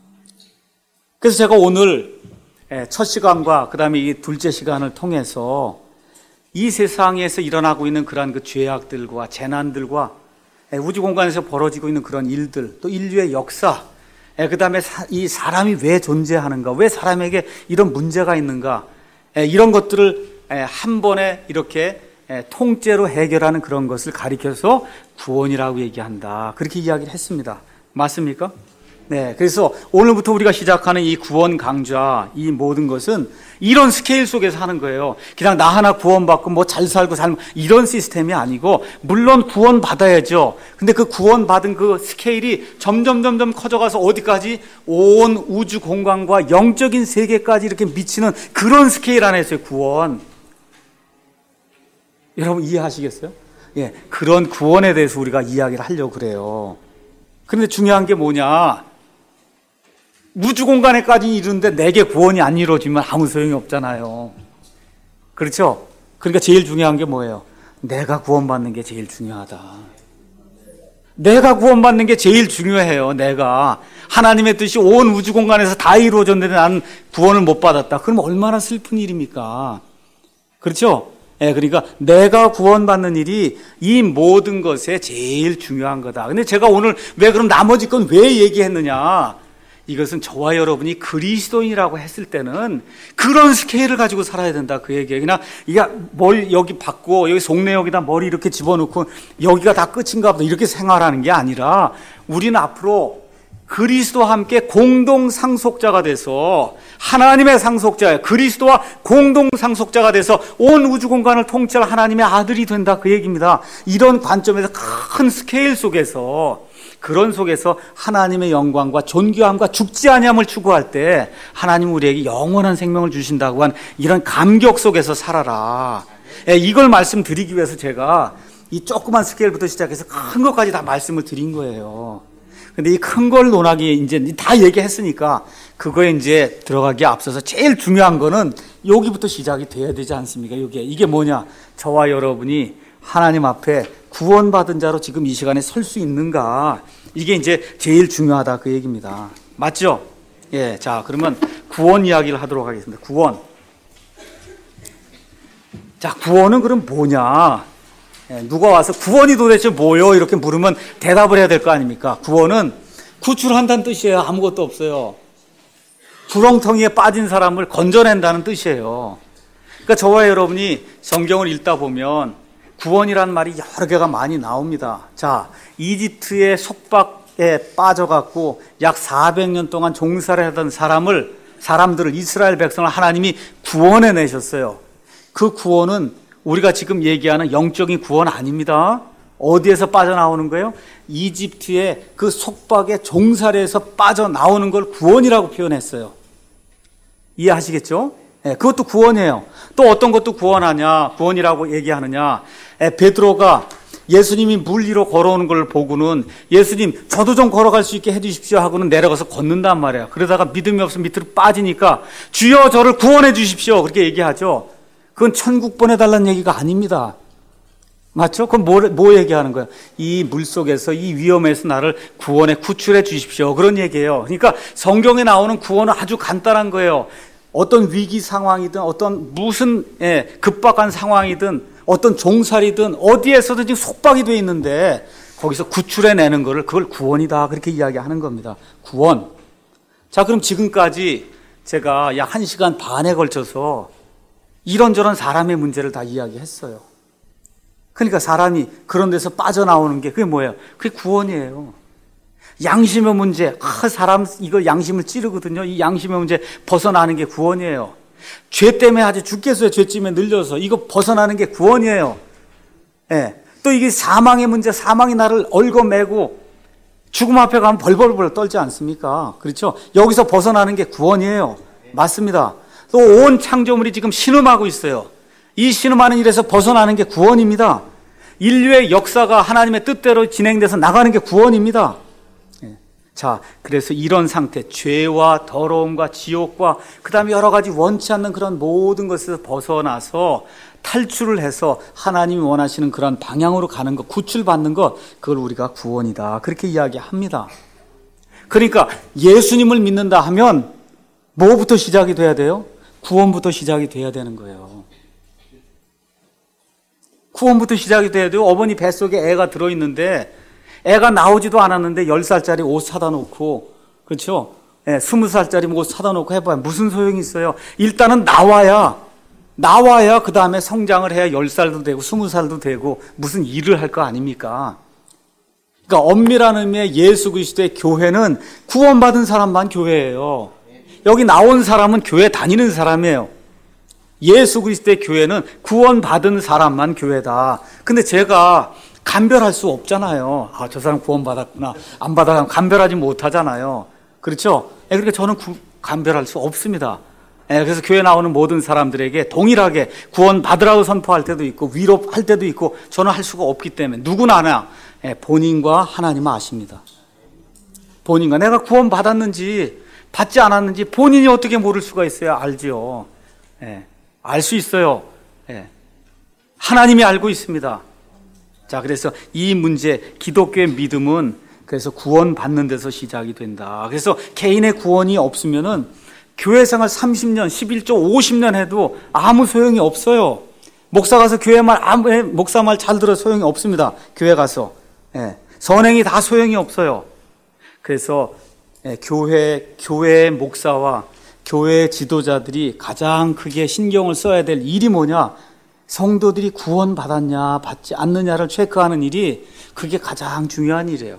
[SPEAKER 1] 그래서 제가 오늘 첫 시간과 그 다음에 이 둘째 시간을 통해서 이 세상에서 일어나고 있는 그러한 그 죄악들과 재난들과 우주 공간에서 벌어지고 있는 그런 일들, 또 인류의 역사, 그 다음에 이 사람이 왜 존재하는가, 왜 사람에게 이런 문제가 있는가, 이런 것들을 한 번에 이렇게 통째로 해결하는 그런 것을 가리켜서 구원이라고 얘기한다. 그렇게 이야기를 했습니다. 맞습니까? 네, 그래서 오늘부터 우리가 시작하는 이 구원 강좌, 이 모든 것은 이런 스케일 속에서 하는 거예요. 그냥 나 하나 구원받고 뭐 잘 살고 이런 시스템이 아니고, 물론 구원받아야죠. 근데 그 구원받은 그 스케일이 점점 커져가서 어디까지? 온 우주 공간과 영적인 세계까지 이렇게 미치는 그런 스케일 안에서의 구원. 여러분 이해하시겠어요? 예, 그런 구원에 대해서 우리가 이야기를 하려고 그래요. 그런데 중요한 게 뭐냐? 우주 공간에까지 이르는데 내게 구원이 안 이루어지면 아무 소용이 없잖아요. 그렇죠? 그러니까 제일 중요한 게 뭐예요? 내가 구원받는 게 제일 중요하다. 내가 구원받는 게 제일 중요해요. 내가 하나님의 뜻이 온 우주 공간에서 다 이루어졌는데 나는 구원을 못 받았다. 그럼 얼마나 슬픈 일입니까? 그렇죠? 그러니까 내가 구원받는 일이 이 모든 것에 제일 중요한 거다. 근데 제가 오늘 왜 그럼 나머지 건 왜 얘기했느냐? 이것은 저와 여러분이 그리스도인이라고 했을 때는 그런 스케일을 가지고 살아야 된다. 그 얘기예요. 그냥 머리 여기 받고 여기 속내 여기다 머리 이렇게 집어넣고 여기가 다 끝인가 보다 이렇게 생활하는 게 아니라 우리는 앞으로 그리스도와 함께 공동 상속자가 돼서 하나님의 상속자예요. 그리스도와 공동 상속자가 돼서 온 우주 공간을 통치할 하나님의 아들이 된다. 그 얘기입니다. 이런 관점에서 큰 스케일 속에서 그런 속에서 하나님의 영광과 존귀함과 죽지 아니함을 추구할 때 하나님 우리에게 영원한 생명을 주신다고 한 이런 감격 속에서 살아라. 이걸 말씀드리기 위해서 제가 이 조그만 스케일부터 시작해서 큰 것까지 다 말씀을 드린 거예요. 근데 이 큰 걸 논하기 이제 다 얘기했으니까 그거에 이제 들어가기에 앞서서 제일 중요한 거는 여기부터 시작이 돼야 되지 않습니까? 이게 뭐냐? 저와 여러분이 하나님 앞에 구원받은 자로 지금 이 시간에 설 수 있는가? 이게 이제 제일 중요하다 그 얘기입니다. 맞죠? 예, 자, 그러면 구원 이야기를 하도록 하겠습니다. 구원. 자, 구원은 그럼 뭐냐? 예, 누가 와서 구원이 도대체 뭐요? 이렇게 물으면 대답을 해야 될 거 아닙니까? 구원은 구출한다는 뜻이에요. 아무것도 없어요. 구렁텅이에 빠진 사람을 건져낸다는 뜻이에요. 그러니까 저와 여러분이 성경을 읽다 보면 구원이라는 말이 여러 개가 많이 나옵니다. 자, 이집트의 속박에 빠져갖고 약 400년 동안 종살이 하던 사람들을 이스라엘 백성을 하나님이 구원해 내셨어요. 그 구원은 우리가 지금 얘기하는 영적인 구원 아닙니다. 어디에서 빠져나오는 거예요? 이집트의 그 속박의 종살이에서 빠져나오는 걸 구원이라고 표현했어요. 이해하시겠죠? 네, 그것도 구원이에요. 또 어떤 것도 구원이라고 얘기하느냐? 베드로가 예수님이 물 위로 걸어오는 걸 보고는 예수님 저도 좀 걸어갈 수 있게 해주십시오 하고는 내려가서 걷는단 말이에요. 그러다가 믿음이 없어 밑으로 빠지니까 주여 저를 구원해 주십시오 그렇게 얘기하죠. 그건 천국 보내달라는 얘기가 아닙니다. 맞죠? 그럼 뭐 얘기하는 거예요? 이 물속에서 이 위험에서 나를 구출해 주십시오 그런 얘기예요. 그러니까 성경에 나오는 구원은 아주 간단한 거예요. 어떤 위기 상황이든 어떤 무슨 급박한 상황이든 어떤 종살이든 어디에서든지 속박이 돼 있는데 거기서 구출해내는 거를 그걸 구원이다 그렇게 이야기하는 겁니다. 구원. 자, 그럼 지금까지 제가 약 1시간 반에 걸쳐서 이런저런 사람의 문제를 다 이야기했어요. 그러니까 사람이 그런 데서 빠져나오는 게 그게 뭐예요? 그게 구원이에요. 양심의 문제, 사람 이거 양심을 찌르거든요. 이 양심의 문제 벗어나는 게 구원이에요. 죄 때문에 아주 죽겠어요. 죄짐에 늘려서 이거 벗어나는 게 구원이에요. 예. 또 이게 사망의 문제, 사망이 나를 얽어매고 죽음 앞에 가면 벌벌벌 떨지 않습니까? 그렇죠? 여기서 벗어나는 게 구원이에요. 맞습니다. 또 온 창조물이 지금 신음하고 있어요. 이 신음하는 일에서 벗어나는 게 구원입니다. 인류의 역사가 하나님의 뜻대로 진행돼서 나가는 게 구원입니다. 자, 그래서 이런 상태, 죄와 더러움과 지옥과 그 다음에 여러 가지 원치 않는 그런 모든 것에서 벗어나서 탈출을 해서 하나님이 원하시는 그런 방향으로 가는 것, 구출받는 것, 그걸 우리가 구원이다 그렇게 이야기합니다. 그러니까 예수님을 믿는다 하면 뭐부터 시작이 돼야 돼요? 구원부터 시작이 돼야 되는 거예요. 구원부터 시작이 돼야 돼요. 어머니 뱃속에 애가 들어있는데 애가 나오지도 않았는데 10살짜리 옷 사다 놓고, 그렇죠? 20살짜리 옷 사다 놓고 해봐야 무슨 소용이 있어요? 일단은 나와야 그 다음에 성장을 해야 10살도 되고 20살도 되고 무슨 일을 할 거 아닙니까? 그러니까 엄밀한 의미의 예수 그리스도의 교회는 구원받은 사람만 교회예요. 여기 나온 사람은 교회 다니는 사람이에요. 예수 그리스도의 교회는 구원받은 사람만 교회다. 근데 제가 감별할 수 없잖아요. 아, 저 사람 구원받았구나. 안 받아서 감별하지 못하잖아요. 그렇죠? 그러니까 저는 감별할 수 없습니다. 그래서 교회 나오는 모든 사람들에게 동일하게 구원받으라고 선포할 때도 있고 위로할 때도 있고 저는 할 수가 없기 때문에 누구나 본인과 하나님 아십니다. 본인과 내가 구원받았는지 받지 않았는지 본인이 어떻게 모를 수가 있어요? 알지요. 알 수 있어요. 하나님이 알고 있습니다. 자, 그래서 이 문제, 기독교의 믿음은 그래서 구원받는 데서 시작이 된다. 그래서 개인의 구원이 없으면은 교회 생활 30년, 11조, 50년 해도 아무 소용이 없어요. 목사 가서 목사 말 잘 들어 소용이 없습니다. 교회 가서. 선행이 다 소용이 없어요. 그래서 교회의 목사와 교회 지도자들이 가장 크게 신경을 써야 될 일이 뭐냐? 성도들이 구원받았냐 받지 않느냐를 체크하는 일이 그게 가장 중요한 일이에요.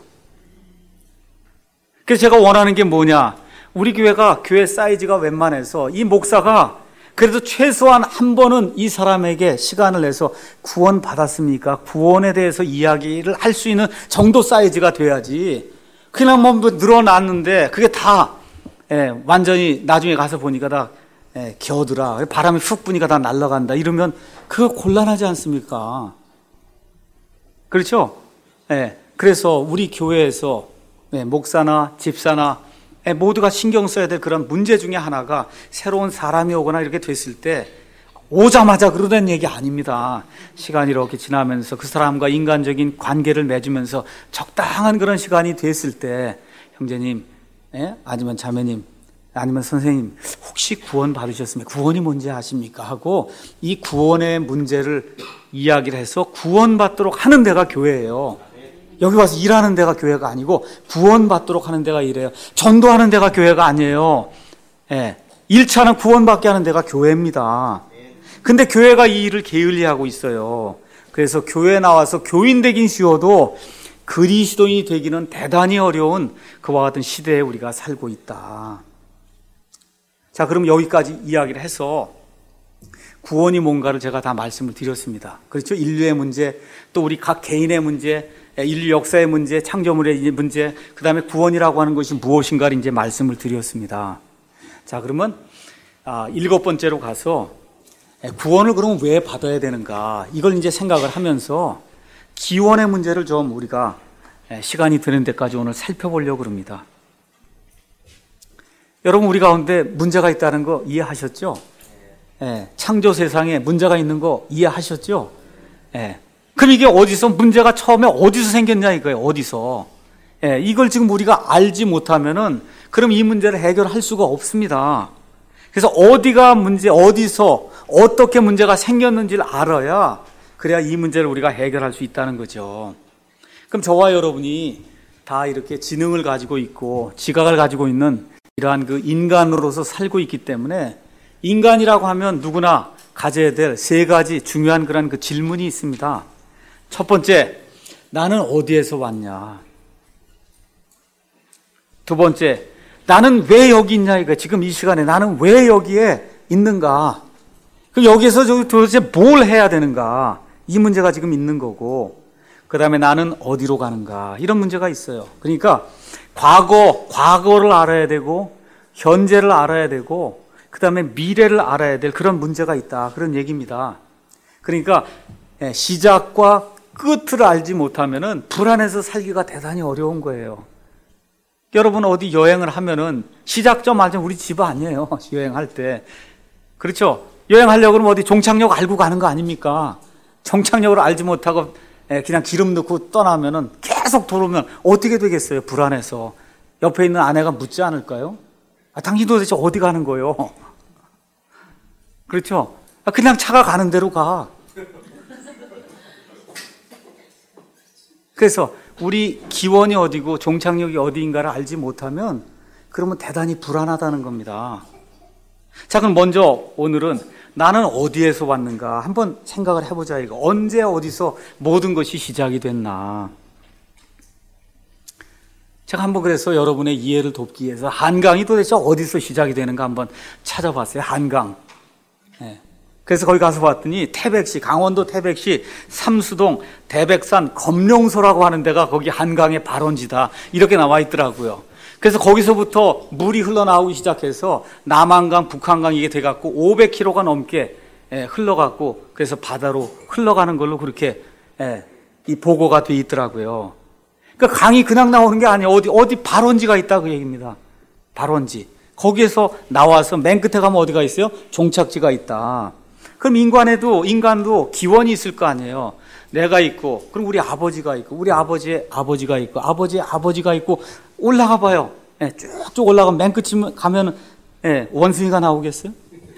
[SPEAKER 1] 그래서 제가 원하는 게 뭐냐? 우리 교회가 교회 사이즈가 웬만해서 이 목사가 그래도 최소한 한 번은 이 사람에게 시간을 내서 구원받았습니까? 구원에 대해서 이야기를 할 수 있는 정도 사이즈가 돼야지. 그냥 뭐 늘어났는데 그게 다 완전히 나중에 가서 보니까 다 겨드라. 바람이 훅 부니까 다 날아간다. 이러면 그거 곤란하지 않습니까? 그렇죠? 그래서 우리 교회에서 목사나 집사나 모두가 신경 써야 될 그런 문제 중에 하나가 새로운 사람이 오거나 이렇게 됐을 때 오자마자 그러는 얘기 아닙니다. 시간이 이렇게 지나면서 그 사람과 인간적인 관계를 맺으면서 적당한 그런 시간이 됐을 때 형제님, 아니면 자매님, 아니면 선생님, 혹시 구원 받으셨습니까? 구원이 뭔지 아십니까? 하고 이 구원의 문제를 이야기를 해서 구원받도록 하는 데가 교회예요. 여기 와서 일하는 데가 교회가 아니고 구원받도록 하는 데가 이래요. 전도하는 데가 교회가 아니에요. 1차는 구원받게 하는 데가 교회입니다. 근데 교회가 이 일을 게을리하고 있어요. 그래서 교회에 나와서 교인 되긴 쉬워도 그리스도인이 되기는 대단히 어려운 그와 같은 시대에 우리가 살고 있다. 자, 그럼 여기까지 이야기를 해서 구원이 뭔가를 제가 다 말씀을 드렸습니다. 그렇죠? 인류의 문제, 또 우리 각 개인의 문제, 인류 역사의 문제, 창조물의 문제, 그 다음에 구원이라고 하는 것이 무엇인가를 이제 말씀을 드렸습니다. 자, 그러면 7번째로 가서 구원을 그러면 왜 받아야 되는가, 이걸 이제 생각을 하면서 기원의 문제를 좀 우리가 시간이 드는 데까지 오늘 살펴보려고 합니다. 여러분, 우리 가운데 문제가 있다는 거 이해하셨죠? 창조 세상에 문제가 있는 거 이해하셨죠? 그럼 이게 어디서, 문제가 처음에 어디서 생겼냐 이거예요. 어디서. 이걸 지금 우리가 알지 못하면은 그럼 이 문제를 해결할 수가 없습니다. 그래서 어디가 문제, 어디서 어떻게 문제가 생겼는지를 알아야, 그래야 이 문제를 우리가 해결할 수 있다는 거죠. 그럼 저와 여러분이 다 이렇게 지능을 가지고 있고 지각을 가지고 있는 이러한 그 인간으로서 살고 있기 때문에 인간이라고 하면 누구나 가져야 될 3가지 중요한 그런 그 질문이 있습니다. 첫 번째, 나는 어디에서 왔냐? 두 번째, 나는 왜 여기 있냐 이거. 지금 이 시간에 나는 왜 여기에 있는가? 그럼 여기에서 도대체 뭘 해야 되는가? 이 문제가 지금 있는 거고, 그 다음에 나는 어디로 가는가? 이런 문제가 있어요. 그러니까 과거를 알아야 되고, 현재를 알아야 되고, 그 다음에 미래를 알아야 될 그런 문제가 있다, 그런 얘기입니다. 그러니까 시작과 끝을 알지 못하면은 불안해서 살기가 대단히 어려운 거예요. 여러분, 어디 여행을 하면은 시작점 알죠? 우리 집 아니에요. 여행할 때. 그렇죠? 여행하려고 그러면 어디 종착역 알고 가는 거 아닙니까? 종착역을 알지 못하고 그냥 기름 넣고 떠나면은 계속 돌아오면 어떻게 되겠어요? 불안해서. 옆에 있는 아내가 묻지 않을까요? 당신 도대체 어디 가는 거예요? 그렇죠? 그냥 차가 가는 대로 가. 그래서 우리 기원이 어디고 종착역이 어디인가를 알지 못하면 그러면 대단히 불안하다는 겁니다. 자, 그럼 먼저 오늘은 나는 어디에서 왔는가 한번 생각을 해보자. 이거 언제 어디서 모든 것이 시작이 됐나. 제가 한번 그래서 여러분의 이해를 돕기 위해서 한강이 도대체 어디서 시작이 되는가 한번 찾아봤어요. 한강. 그래서 거기 가서 봤더니 태백시, 강원도 태백시 삼수동 대백산 검룡소라고 하는 데가 거기 한강의 발원지다, 이렇게 나와 있더라고요. 그래서 거기서부터 물이 흘러나오기 시작해서 남한강, 북한강 이게 돼갖고 500km가 넘게 흘러갔고, 그래서 바다로 흘러가는 걸로 그렇게 이 보고가 돼 있더라고요. 그러니까 강이 그냥 나오는 게 아니에요. 어디 발원지가 있다, 그 얘기입니다. 발원지. 거기에서 나와서 맨 끝에 가면 어디가 있어요? 종착지가 있다. 그럼 인간도 기원이 있을 거 아니에요. 내가 있고, 그럼 우리 아버지가 있고, 우리 아버지의 아버지가 있고, 아버지의 아버지가 있고, 올라가 봐요. 쭉쭉 올라가면 맨 끝에 가면 원숭이가 나오겠어요?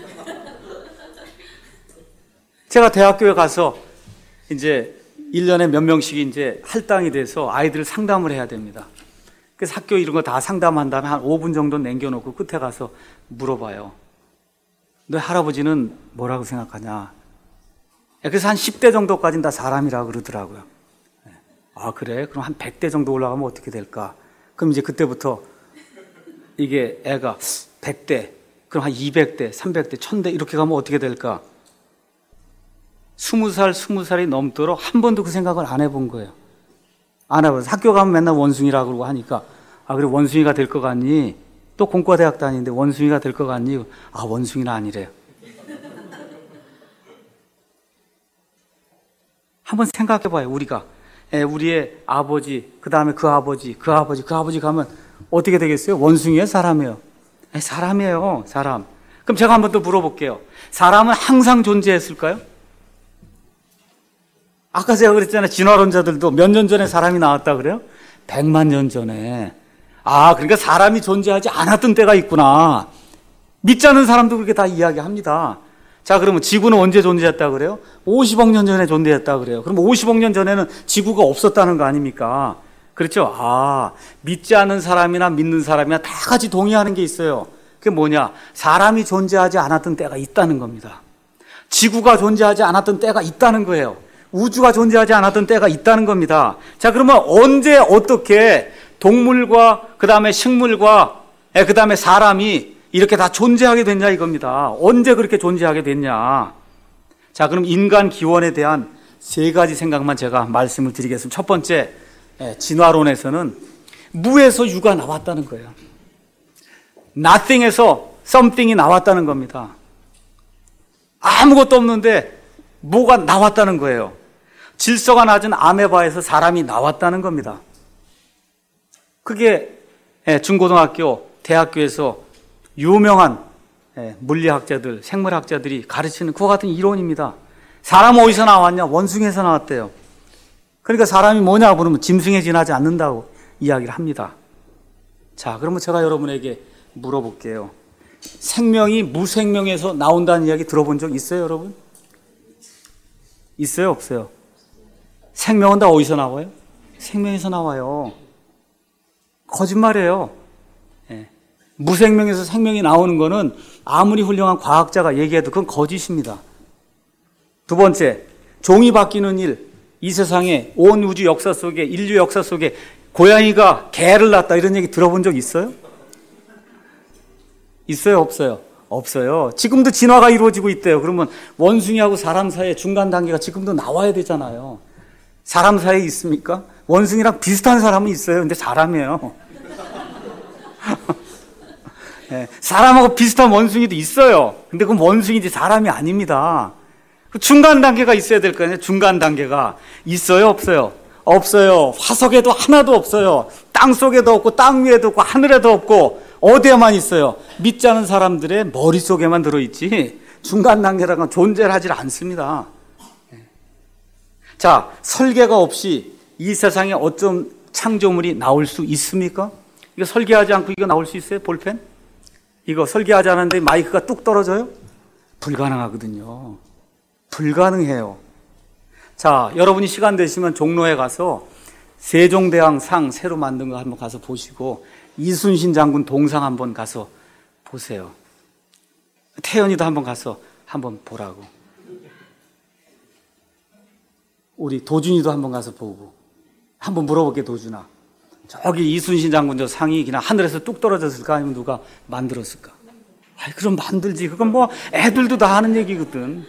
[SPEAKER 1] 제가 대학교에 가서 이제 1년에 몇 명씩 이제 할당이 돼서 아이들 상담을 해야 됩니다. 그래서 학교 이런 거 다 상담한 다음에 한 5분 정도 남겨놓고 끝에 가서 물어봐요. 너 할아버지는 뭐라고 생각하냐? 그래서 한 10대 정도까지는 다 사람이라고 그러더라고요. 아, 그래? 그럼 한 100대 정도 올라가면 어떻게 될까? 그럼 이제 그때부터 이게 애가 100대, 그럼 한 200대, 300대, 1000대 이렇게 가면 어떻게 될까? 20살이 넘도록 한 번도 그 생각을 안 해본 거예요. 안 해봐서 학교 가면 맨날 원숭이라고 그러고 하니까, 아, 그래, 원숭이가 될 것 같니? 또 공과대학 다니는데 원숭이가 될 것 같니? 아, 원숭이는 아니래요. 한번 생각해봐요. 우리가 우리의 아버지, 그 다음에 그 아버지, 그 아버지, 그 아버지 가면 어떻게 되겠어요? 원숭이예요? 사람이에요? 사람이에요, 사람. 그럼 제가 한번 더 물어볼게요. 사람은 항상 존재했을까요? 아까 제가 그랬잖아요. 진화론자들도 몇 년 전에 사람이 나왔다 그래요? 100만 년 전에. 그러니까 사람이 존재하지 않았던 때가 있구나. 믿지 않는 사람도 그렇게 다 이야기합니다. 자, 그러면 지구는 언제 존재했다 그래요? 50억 년 전에 존재했다 그래요. 그럼 50억 년 전에는 지구가 없었다는 거 아닙니까? 그렇죠? 믿지 않는 사람이나 믿는 사람이나 다 같이 동의하는 게 있어요. 그게 뭐냐? 사람이 존재하지 않았던 때가 있다는 겁니다. 지구가 존재하지 않았던 때가 있다는 거예요. 우주가 존재하지 않았던 때가 있다는 겁니다. 자, 그러면 언제 어떻게 동물과 그 다음에 식물과 그 다음에 사람이 이렇게 다 존재하게 됐냐 이겁니다. 언제 그렇게 존재하게 됐냐. 자, 그럼 인간 기원에 대한 세 가지 생각만 제가 말씀을 드리겠습니다. 첫 번째, 진화론에서는 무에서 유가 나왔다는 거예요. nothing에서 something이 나왔다는 겁니다. 아무것도 없는데 뭐가 나왔다는 거예요. 질서가 낮은 아메바에서 사람이 나왔다는 겁니다. 그게 중고등학교, 대학교에서 유명한 물리학자들, 생물학자들이 가르치는 그와 같은 이론입니다. 사람은 어디서 나왔냐? 원숭이에서 나왔대요. 그러니까 사람이 뭐냐 그러면 짐승에 지나지 않는다고 이야기를 합니다. 자, 그러면 제가 여러분에게 물어볼게요. 생명이 무생명에서 나온다는 이야기 들어본 적 있어요, 여러분? 있어요, 없어요? 생명은 다 어디서 나와요? 생명에서 나와요. 거짓말이에요. 무생명에서 생명이 나오는 거는 아무리 훌륭한 과학자가 얘기해도 그건 거짓입니다. 두 번째, 종이 바뀌는 일. 이 세상에 온 우주 역사 속에, 인류 역사 속에 고양이가 개를 낳았다 이런 얘기 들어본 적 있어요? 있어요, 없어요? 없어요. 지금도 진화가 이루어지고 있대요. 그러면 원숭이하고 사람 사이에 중간 단계가 지금도 나와야 되잖아요. 사람 사이에 있습니까? 원숭이랑 비슷한 사람은 있어요. 근데 사람이에요. 사람하고 비슷한 원숭이도 있어요. 근데 그건 원숭이지 사람이 아닙니다. 중간 단계가 있어야 될 거 아니에요. 중간 단계가 있어요, 없어요? 없어요. 화석에도 하나도 없어요. 땅 속에도 없고 땅 위에도 없고 하늘에도 없고 어디에만 있어요? 믿지 않은 사람들의 머릿속에만 들어있지 중간 단계라는 건 존재를 하질 않습니다. 자, 설계가 없이 이 세상에 어쩜 창조물이 나올 수 있습니까? 이거 설계하지 않고 이거 나올 수 있어요? 볼펜? 이거 설계하지 않았는데 마이크가 뚝 떨어져요? 불가능하거든요. 불가능해요. 자, 여러분이 시간 되시면 종로에 가서 세종대왕 상 새로 만든 거 한번 가서 보시고 이순신 장군 동상 한번 가서 보세요. 태연이도 한번 가서 한번 보라고. 우리 도준이도 한번 가서 보고. 한번 물어볼게, 도준아. 저기 이순신 장군 저 상이 그냥 하늘에서 뚝 떨어졌을까? 아니면 누가 만들었을까? 그럼 만들지. 그건 뭐 애들도 다 하는 얘기거든.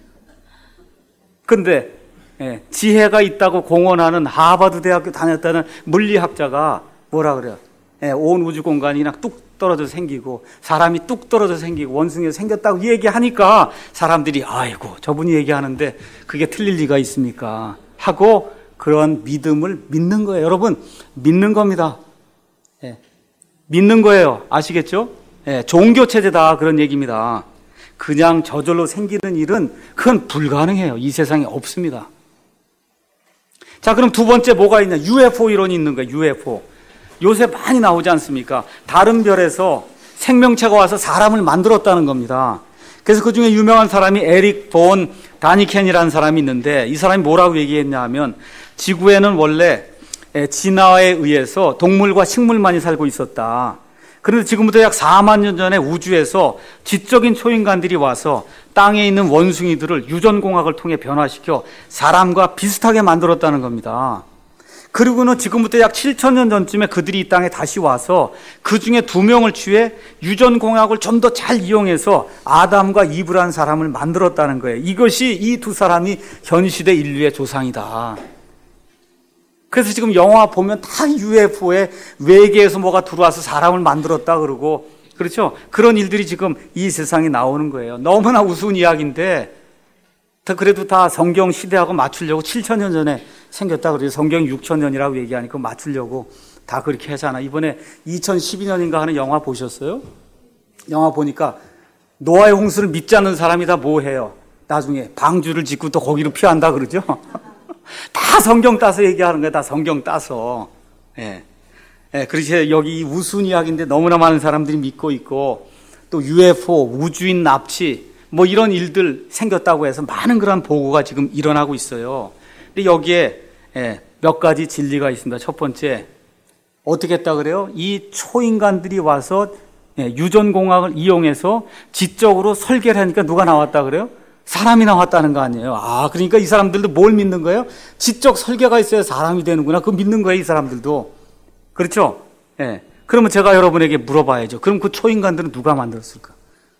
[SPEAKER 1] 근데 지혜가 있다고 공언하는 하버드 대학교 다녔다는 물리학자가 뭐라 그래요? 온 우주 공간이 그냥 뚝 떨어져서 생기고 사람이 뚝 떨어져서 생기고 원숭이가 생겼다고 얘기하니까 사람들이 아이고 저분이 얘기하는데 그게 틀릴 리가 있습니까? 하고 그런 믿음을 믿는 거예요. 여러분 믿는 겁니다. 믿는 거예요. 아시겠죠? 종교체제다 그런 얘기입니다. 그냥 저절로 생기는 일은 그건 불가능해요. 이 세상에 없습니다. 자, 그럼 두 번째 뭐가 있냐? UFO 이론이 있는 거예요. UFO. 요새 많이 나오지 않습니까? 다른 별에서 생명체가 와서 사람을 만들었다는 겁니다. 그래서 그 중에 유명한 사람이 에릭 본 다니켄이라는 사람이 있는데 이 사람이 뭐라고 얘기했냐 하면 지구에는 원래 진화에 의해서 동물과 식물만이 살고 있었다. 그런데 지금부터 약 4만 년 전에 우주에서 지적인 초인간들이 와서 땅에 있는 원숭이들을 유전공학을 통해 변화시켜 사람과 비슷하게 만들었다는 겁니다. 그리고는 지금부터 약 7천 년 전쯤에 그들이 이 땅에 다시 와서 그 중에 2명을 취해 유전공학을 좀 더 잘 이용해서 아담과 이브라는 사람을 만들었다는 거예요. 이것이 이 두 사람이 현 시대 인류의 조상이다. 그래서 지금 영화 보면 다 UFO에 외계에서 뭐가 들어와서 사람을 만들었다 그러고 그렇죠? 그런 일들이 지금 이 세상에 나오는 거예요. 너무나 우스운 이야기인데 그래도 다 성경 시대하고 맞추려고 7,000년 전에 생겼다 그러죠. 성경 6,000년이라고 얘기하니까 맞추려고 다 그렇게 하잖아. 이번에 2012년인가 하는 영화 보셨어요? 영화 보니까 노아의 홍수를 믿지 않는 사람이 다 뭐 해요? 나중에 방주를 짓고 또 거기로 피한다 그러죠? 다 성경 따서 얘기하는 거야. 다 성경 따서. 예. 예, 그래서 여기 우스운 이야기인데 너무나 많은 사람들이 믿고 있고, 또 UFO, 우주인 납치, 뭐 이런 일들 생겼다고 해서 많은 그런 보고가 지금 일어나고 있어요. 근데 여기에 몇 가지 진리가 있습니다. 첫 번째, 어떻게 했다 그래요? 이 초인간들이 와서 유전공학을 이용해서 지적으로 설계를 하니까 누가 나왔다 그래요? 사람이 나왔다는 거 아니에요. 그러니까 이 사람들도 뭘 믿는 거예요? 지적 설계가 있어야 사람이 되는구나. 그거 믿는 거예요, 이 사람들도. 그렇죠? 예. 그러면 제가 여러분에게 물어봐야죠. 그럼 그 초인간들은 누가 만들었을까?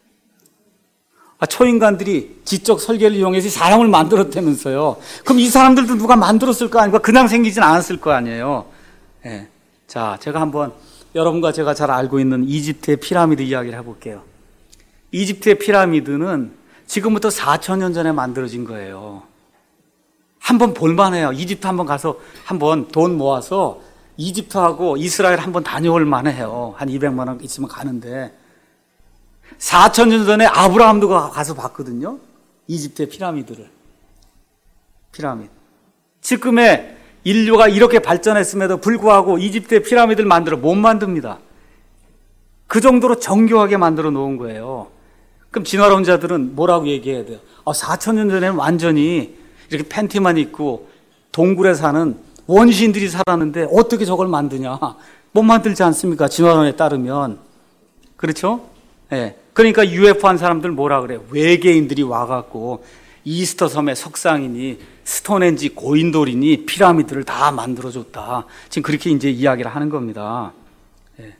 [SPEAKER 1] 초인간들이 지적 설계를 이용해서 사람을 만들었다면서요. 그럼 이 사람들도 누가 만들었을 거 아니고 그냥 생기진 않았을 거 아니에요. 예. 자, 제가 한번 여러분과 제가 잘 알고 있는 이집트의 피라미드 이야기를 해볼게요. 이집트의 피라미드는 지금부터 4,000년 전에 만들어진 거예요. 한번 볼만해요. 이집트 한번 가서 한번 돈 모아서 이집트하고 이스라엘 한번 다녀올 만해요. 한 200만 원 있으면 가는데. 4,000년 전에 아브라함도 가서 봤거든요. 이집트의 피라미드를. 피라미드. 지금의 인류가 이렇게 발전했음에도 불구하고 이집트의 피라미드를 만들어 못 만듭니다. 그 정도로 정교하게 만들어 놓은 거예요. 그럼 진화론자들은 뭐라고 얘기해야 돼요? 4,000년 전에는 완전히 이렇게 팬티만 입고 동굴에 사는 원시인들이 살았는데 어떻게 저걸 만드냐? 못 만들지 않습니까? 진화론에 따르면. 그렇죠? 예. 그러니까 UFO 한 사람들 뭐라 그래요? 외계인들이 와갖고 이스터 섬의 석상이니 스톤헨지 고인돌이니 피라미드를 다 만들어줬다. 지금 그렇게 이제 이야기를 하는 겁니다. 예.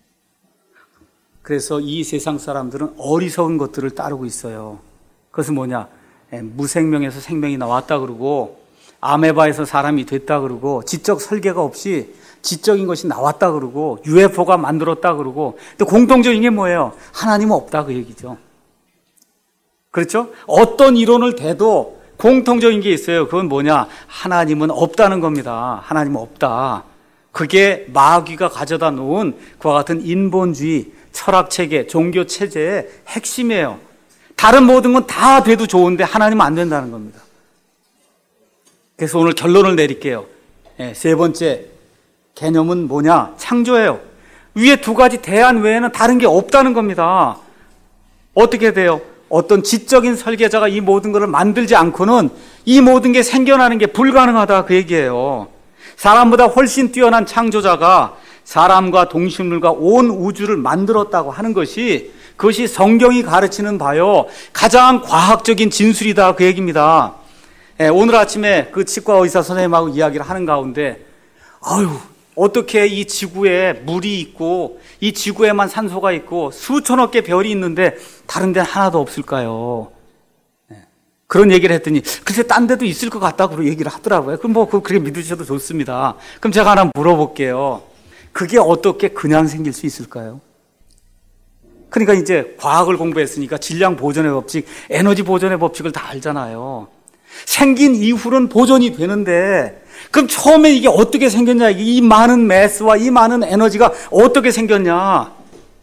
[SPEAKER 1] 그래서 이 세상 사람들은 어리석은 것들을 따르고 있어요. 그것은 뭐냐? 무생명에서 생명이 나왔다 그러고 아메바에서 사람이 됐다 그러고 지적 설계가 없이 지적인 것이 나왔다 그러고 UFO가 만들었다 그러고 또 공통적인 게 뭐예요? 하나님은 없다 그 얘기죠. 그렇죠? 어떤 이론을 대도 공통적인 게 있어요. 그건 뭐냐? 하나님은 없다는 겁니다. 하나님은 없다. 그게 마귀가 가져다 놓은 그와 같은 인본주의, 철학체계, 종교체제의 핵심이에요. 다른 모든 건 다 돼도 좋은데 하나님은 안 된다는 겁니다. 그래서 오늘 결론을 내릴게요. 세 번째 개념은 뭐냐? 창조예요. 위에 두 가지 대안 외에는 다른 게 없다는 겁니다. 어떻게 돼요? 어떤 지적인 설계자가 이 모든 것을 만들지 않고는 이 모든 게 생겨나는 게 불가능하다 그 얘기예요. 사람보다 훨씬 뛰어난 창조자가 사람과 동식물과 온 우주를 만들었다고 하는 것이 그것이 성경이 가르치는 바요 가장 과학적인 진술이다 그 얘기입니다. 오늘 아침에 그 치과 의사 선생님하고 이야기를 하는 가운데 어떻게 이 지구에 물이 있고 이 지구에만 산소가 있고 수천억 개 별이 있는데 다른 데는 하나도 없을까요? 그런 얘기를 했더니 글쎄 딴 데도 있을 것 같다고 얘기를 하더라고요. 그럼 뭐 그렇게 믿으셔도 좋습니다. 그럼 제가 하나 물어볼게요. 그게 어떻게 그냥 생길 수 있을까요? 그러니까 이제 과학을 공부했으니까 질량 보존의 법칙, 에너지 보존의 법칙을 다 알잖아요. 생긴 이후로는 보존이 되는데 그럼 처음에 이게 어떻게 생겼냐? 이 많은 매스와 이 많은 에너지가 어떻게 생겼냐?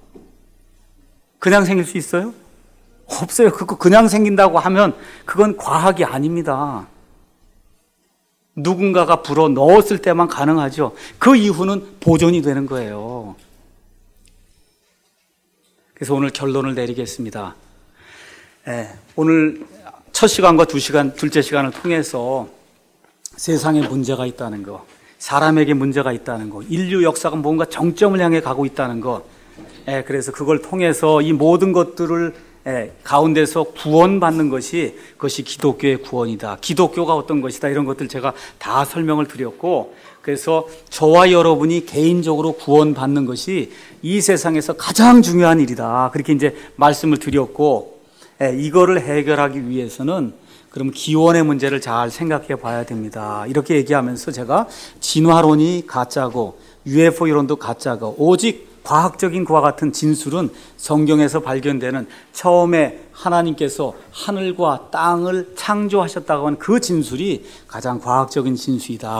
[SPEAKER 1] 그냥 생길 수 있어요? 없어요. 그거 그냥 생긴다고 하면 그건 과학이 아닙니다. 누군가가 불어 넣었을 때만 가능하죠. 그 이후는 보존이 되는 거예요. 그래서 오늘 결론을 내리겠습니다. 오늘 첫 시간과 둘째 시간을 통해서 세상에 문제가 있다는 거, 사람에게 문제가 있다는 거, 인류 역사가 뭔가 정점을 향해 가고 있다는 거, 그래서 그걸 통해서 이 모든 것들을 가운데서 구원받는 그것이 기독교의 구원이다. 기독교가 어떤 것이다. 이런 것들 제가 다 설명을 드렸고, 그래서 저와 여러분이 개인적으로 구원받는 것이 이 세상에서 가장 중요한 일이다. 그렇게 이제 말씀을 드렸고, 이거를 해결하기 위해서는 그럼 기원의 문제를 잘 생각해 봐야 됩니다. 이렇게 얘기하면서 제가 진화론이 가짜고 UFO 이론도 가짜고 오직 과학적인 그와 같은 진술은 성경에서 발견되는 처음에 하나님께서 하늘과 땅을 창조하셨다고 하는 그 진술이 가장 과학적인 진술이다.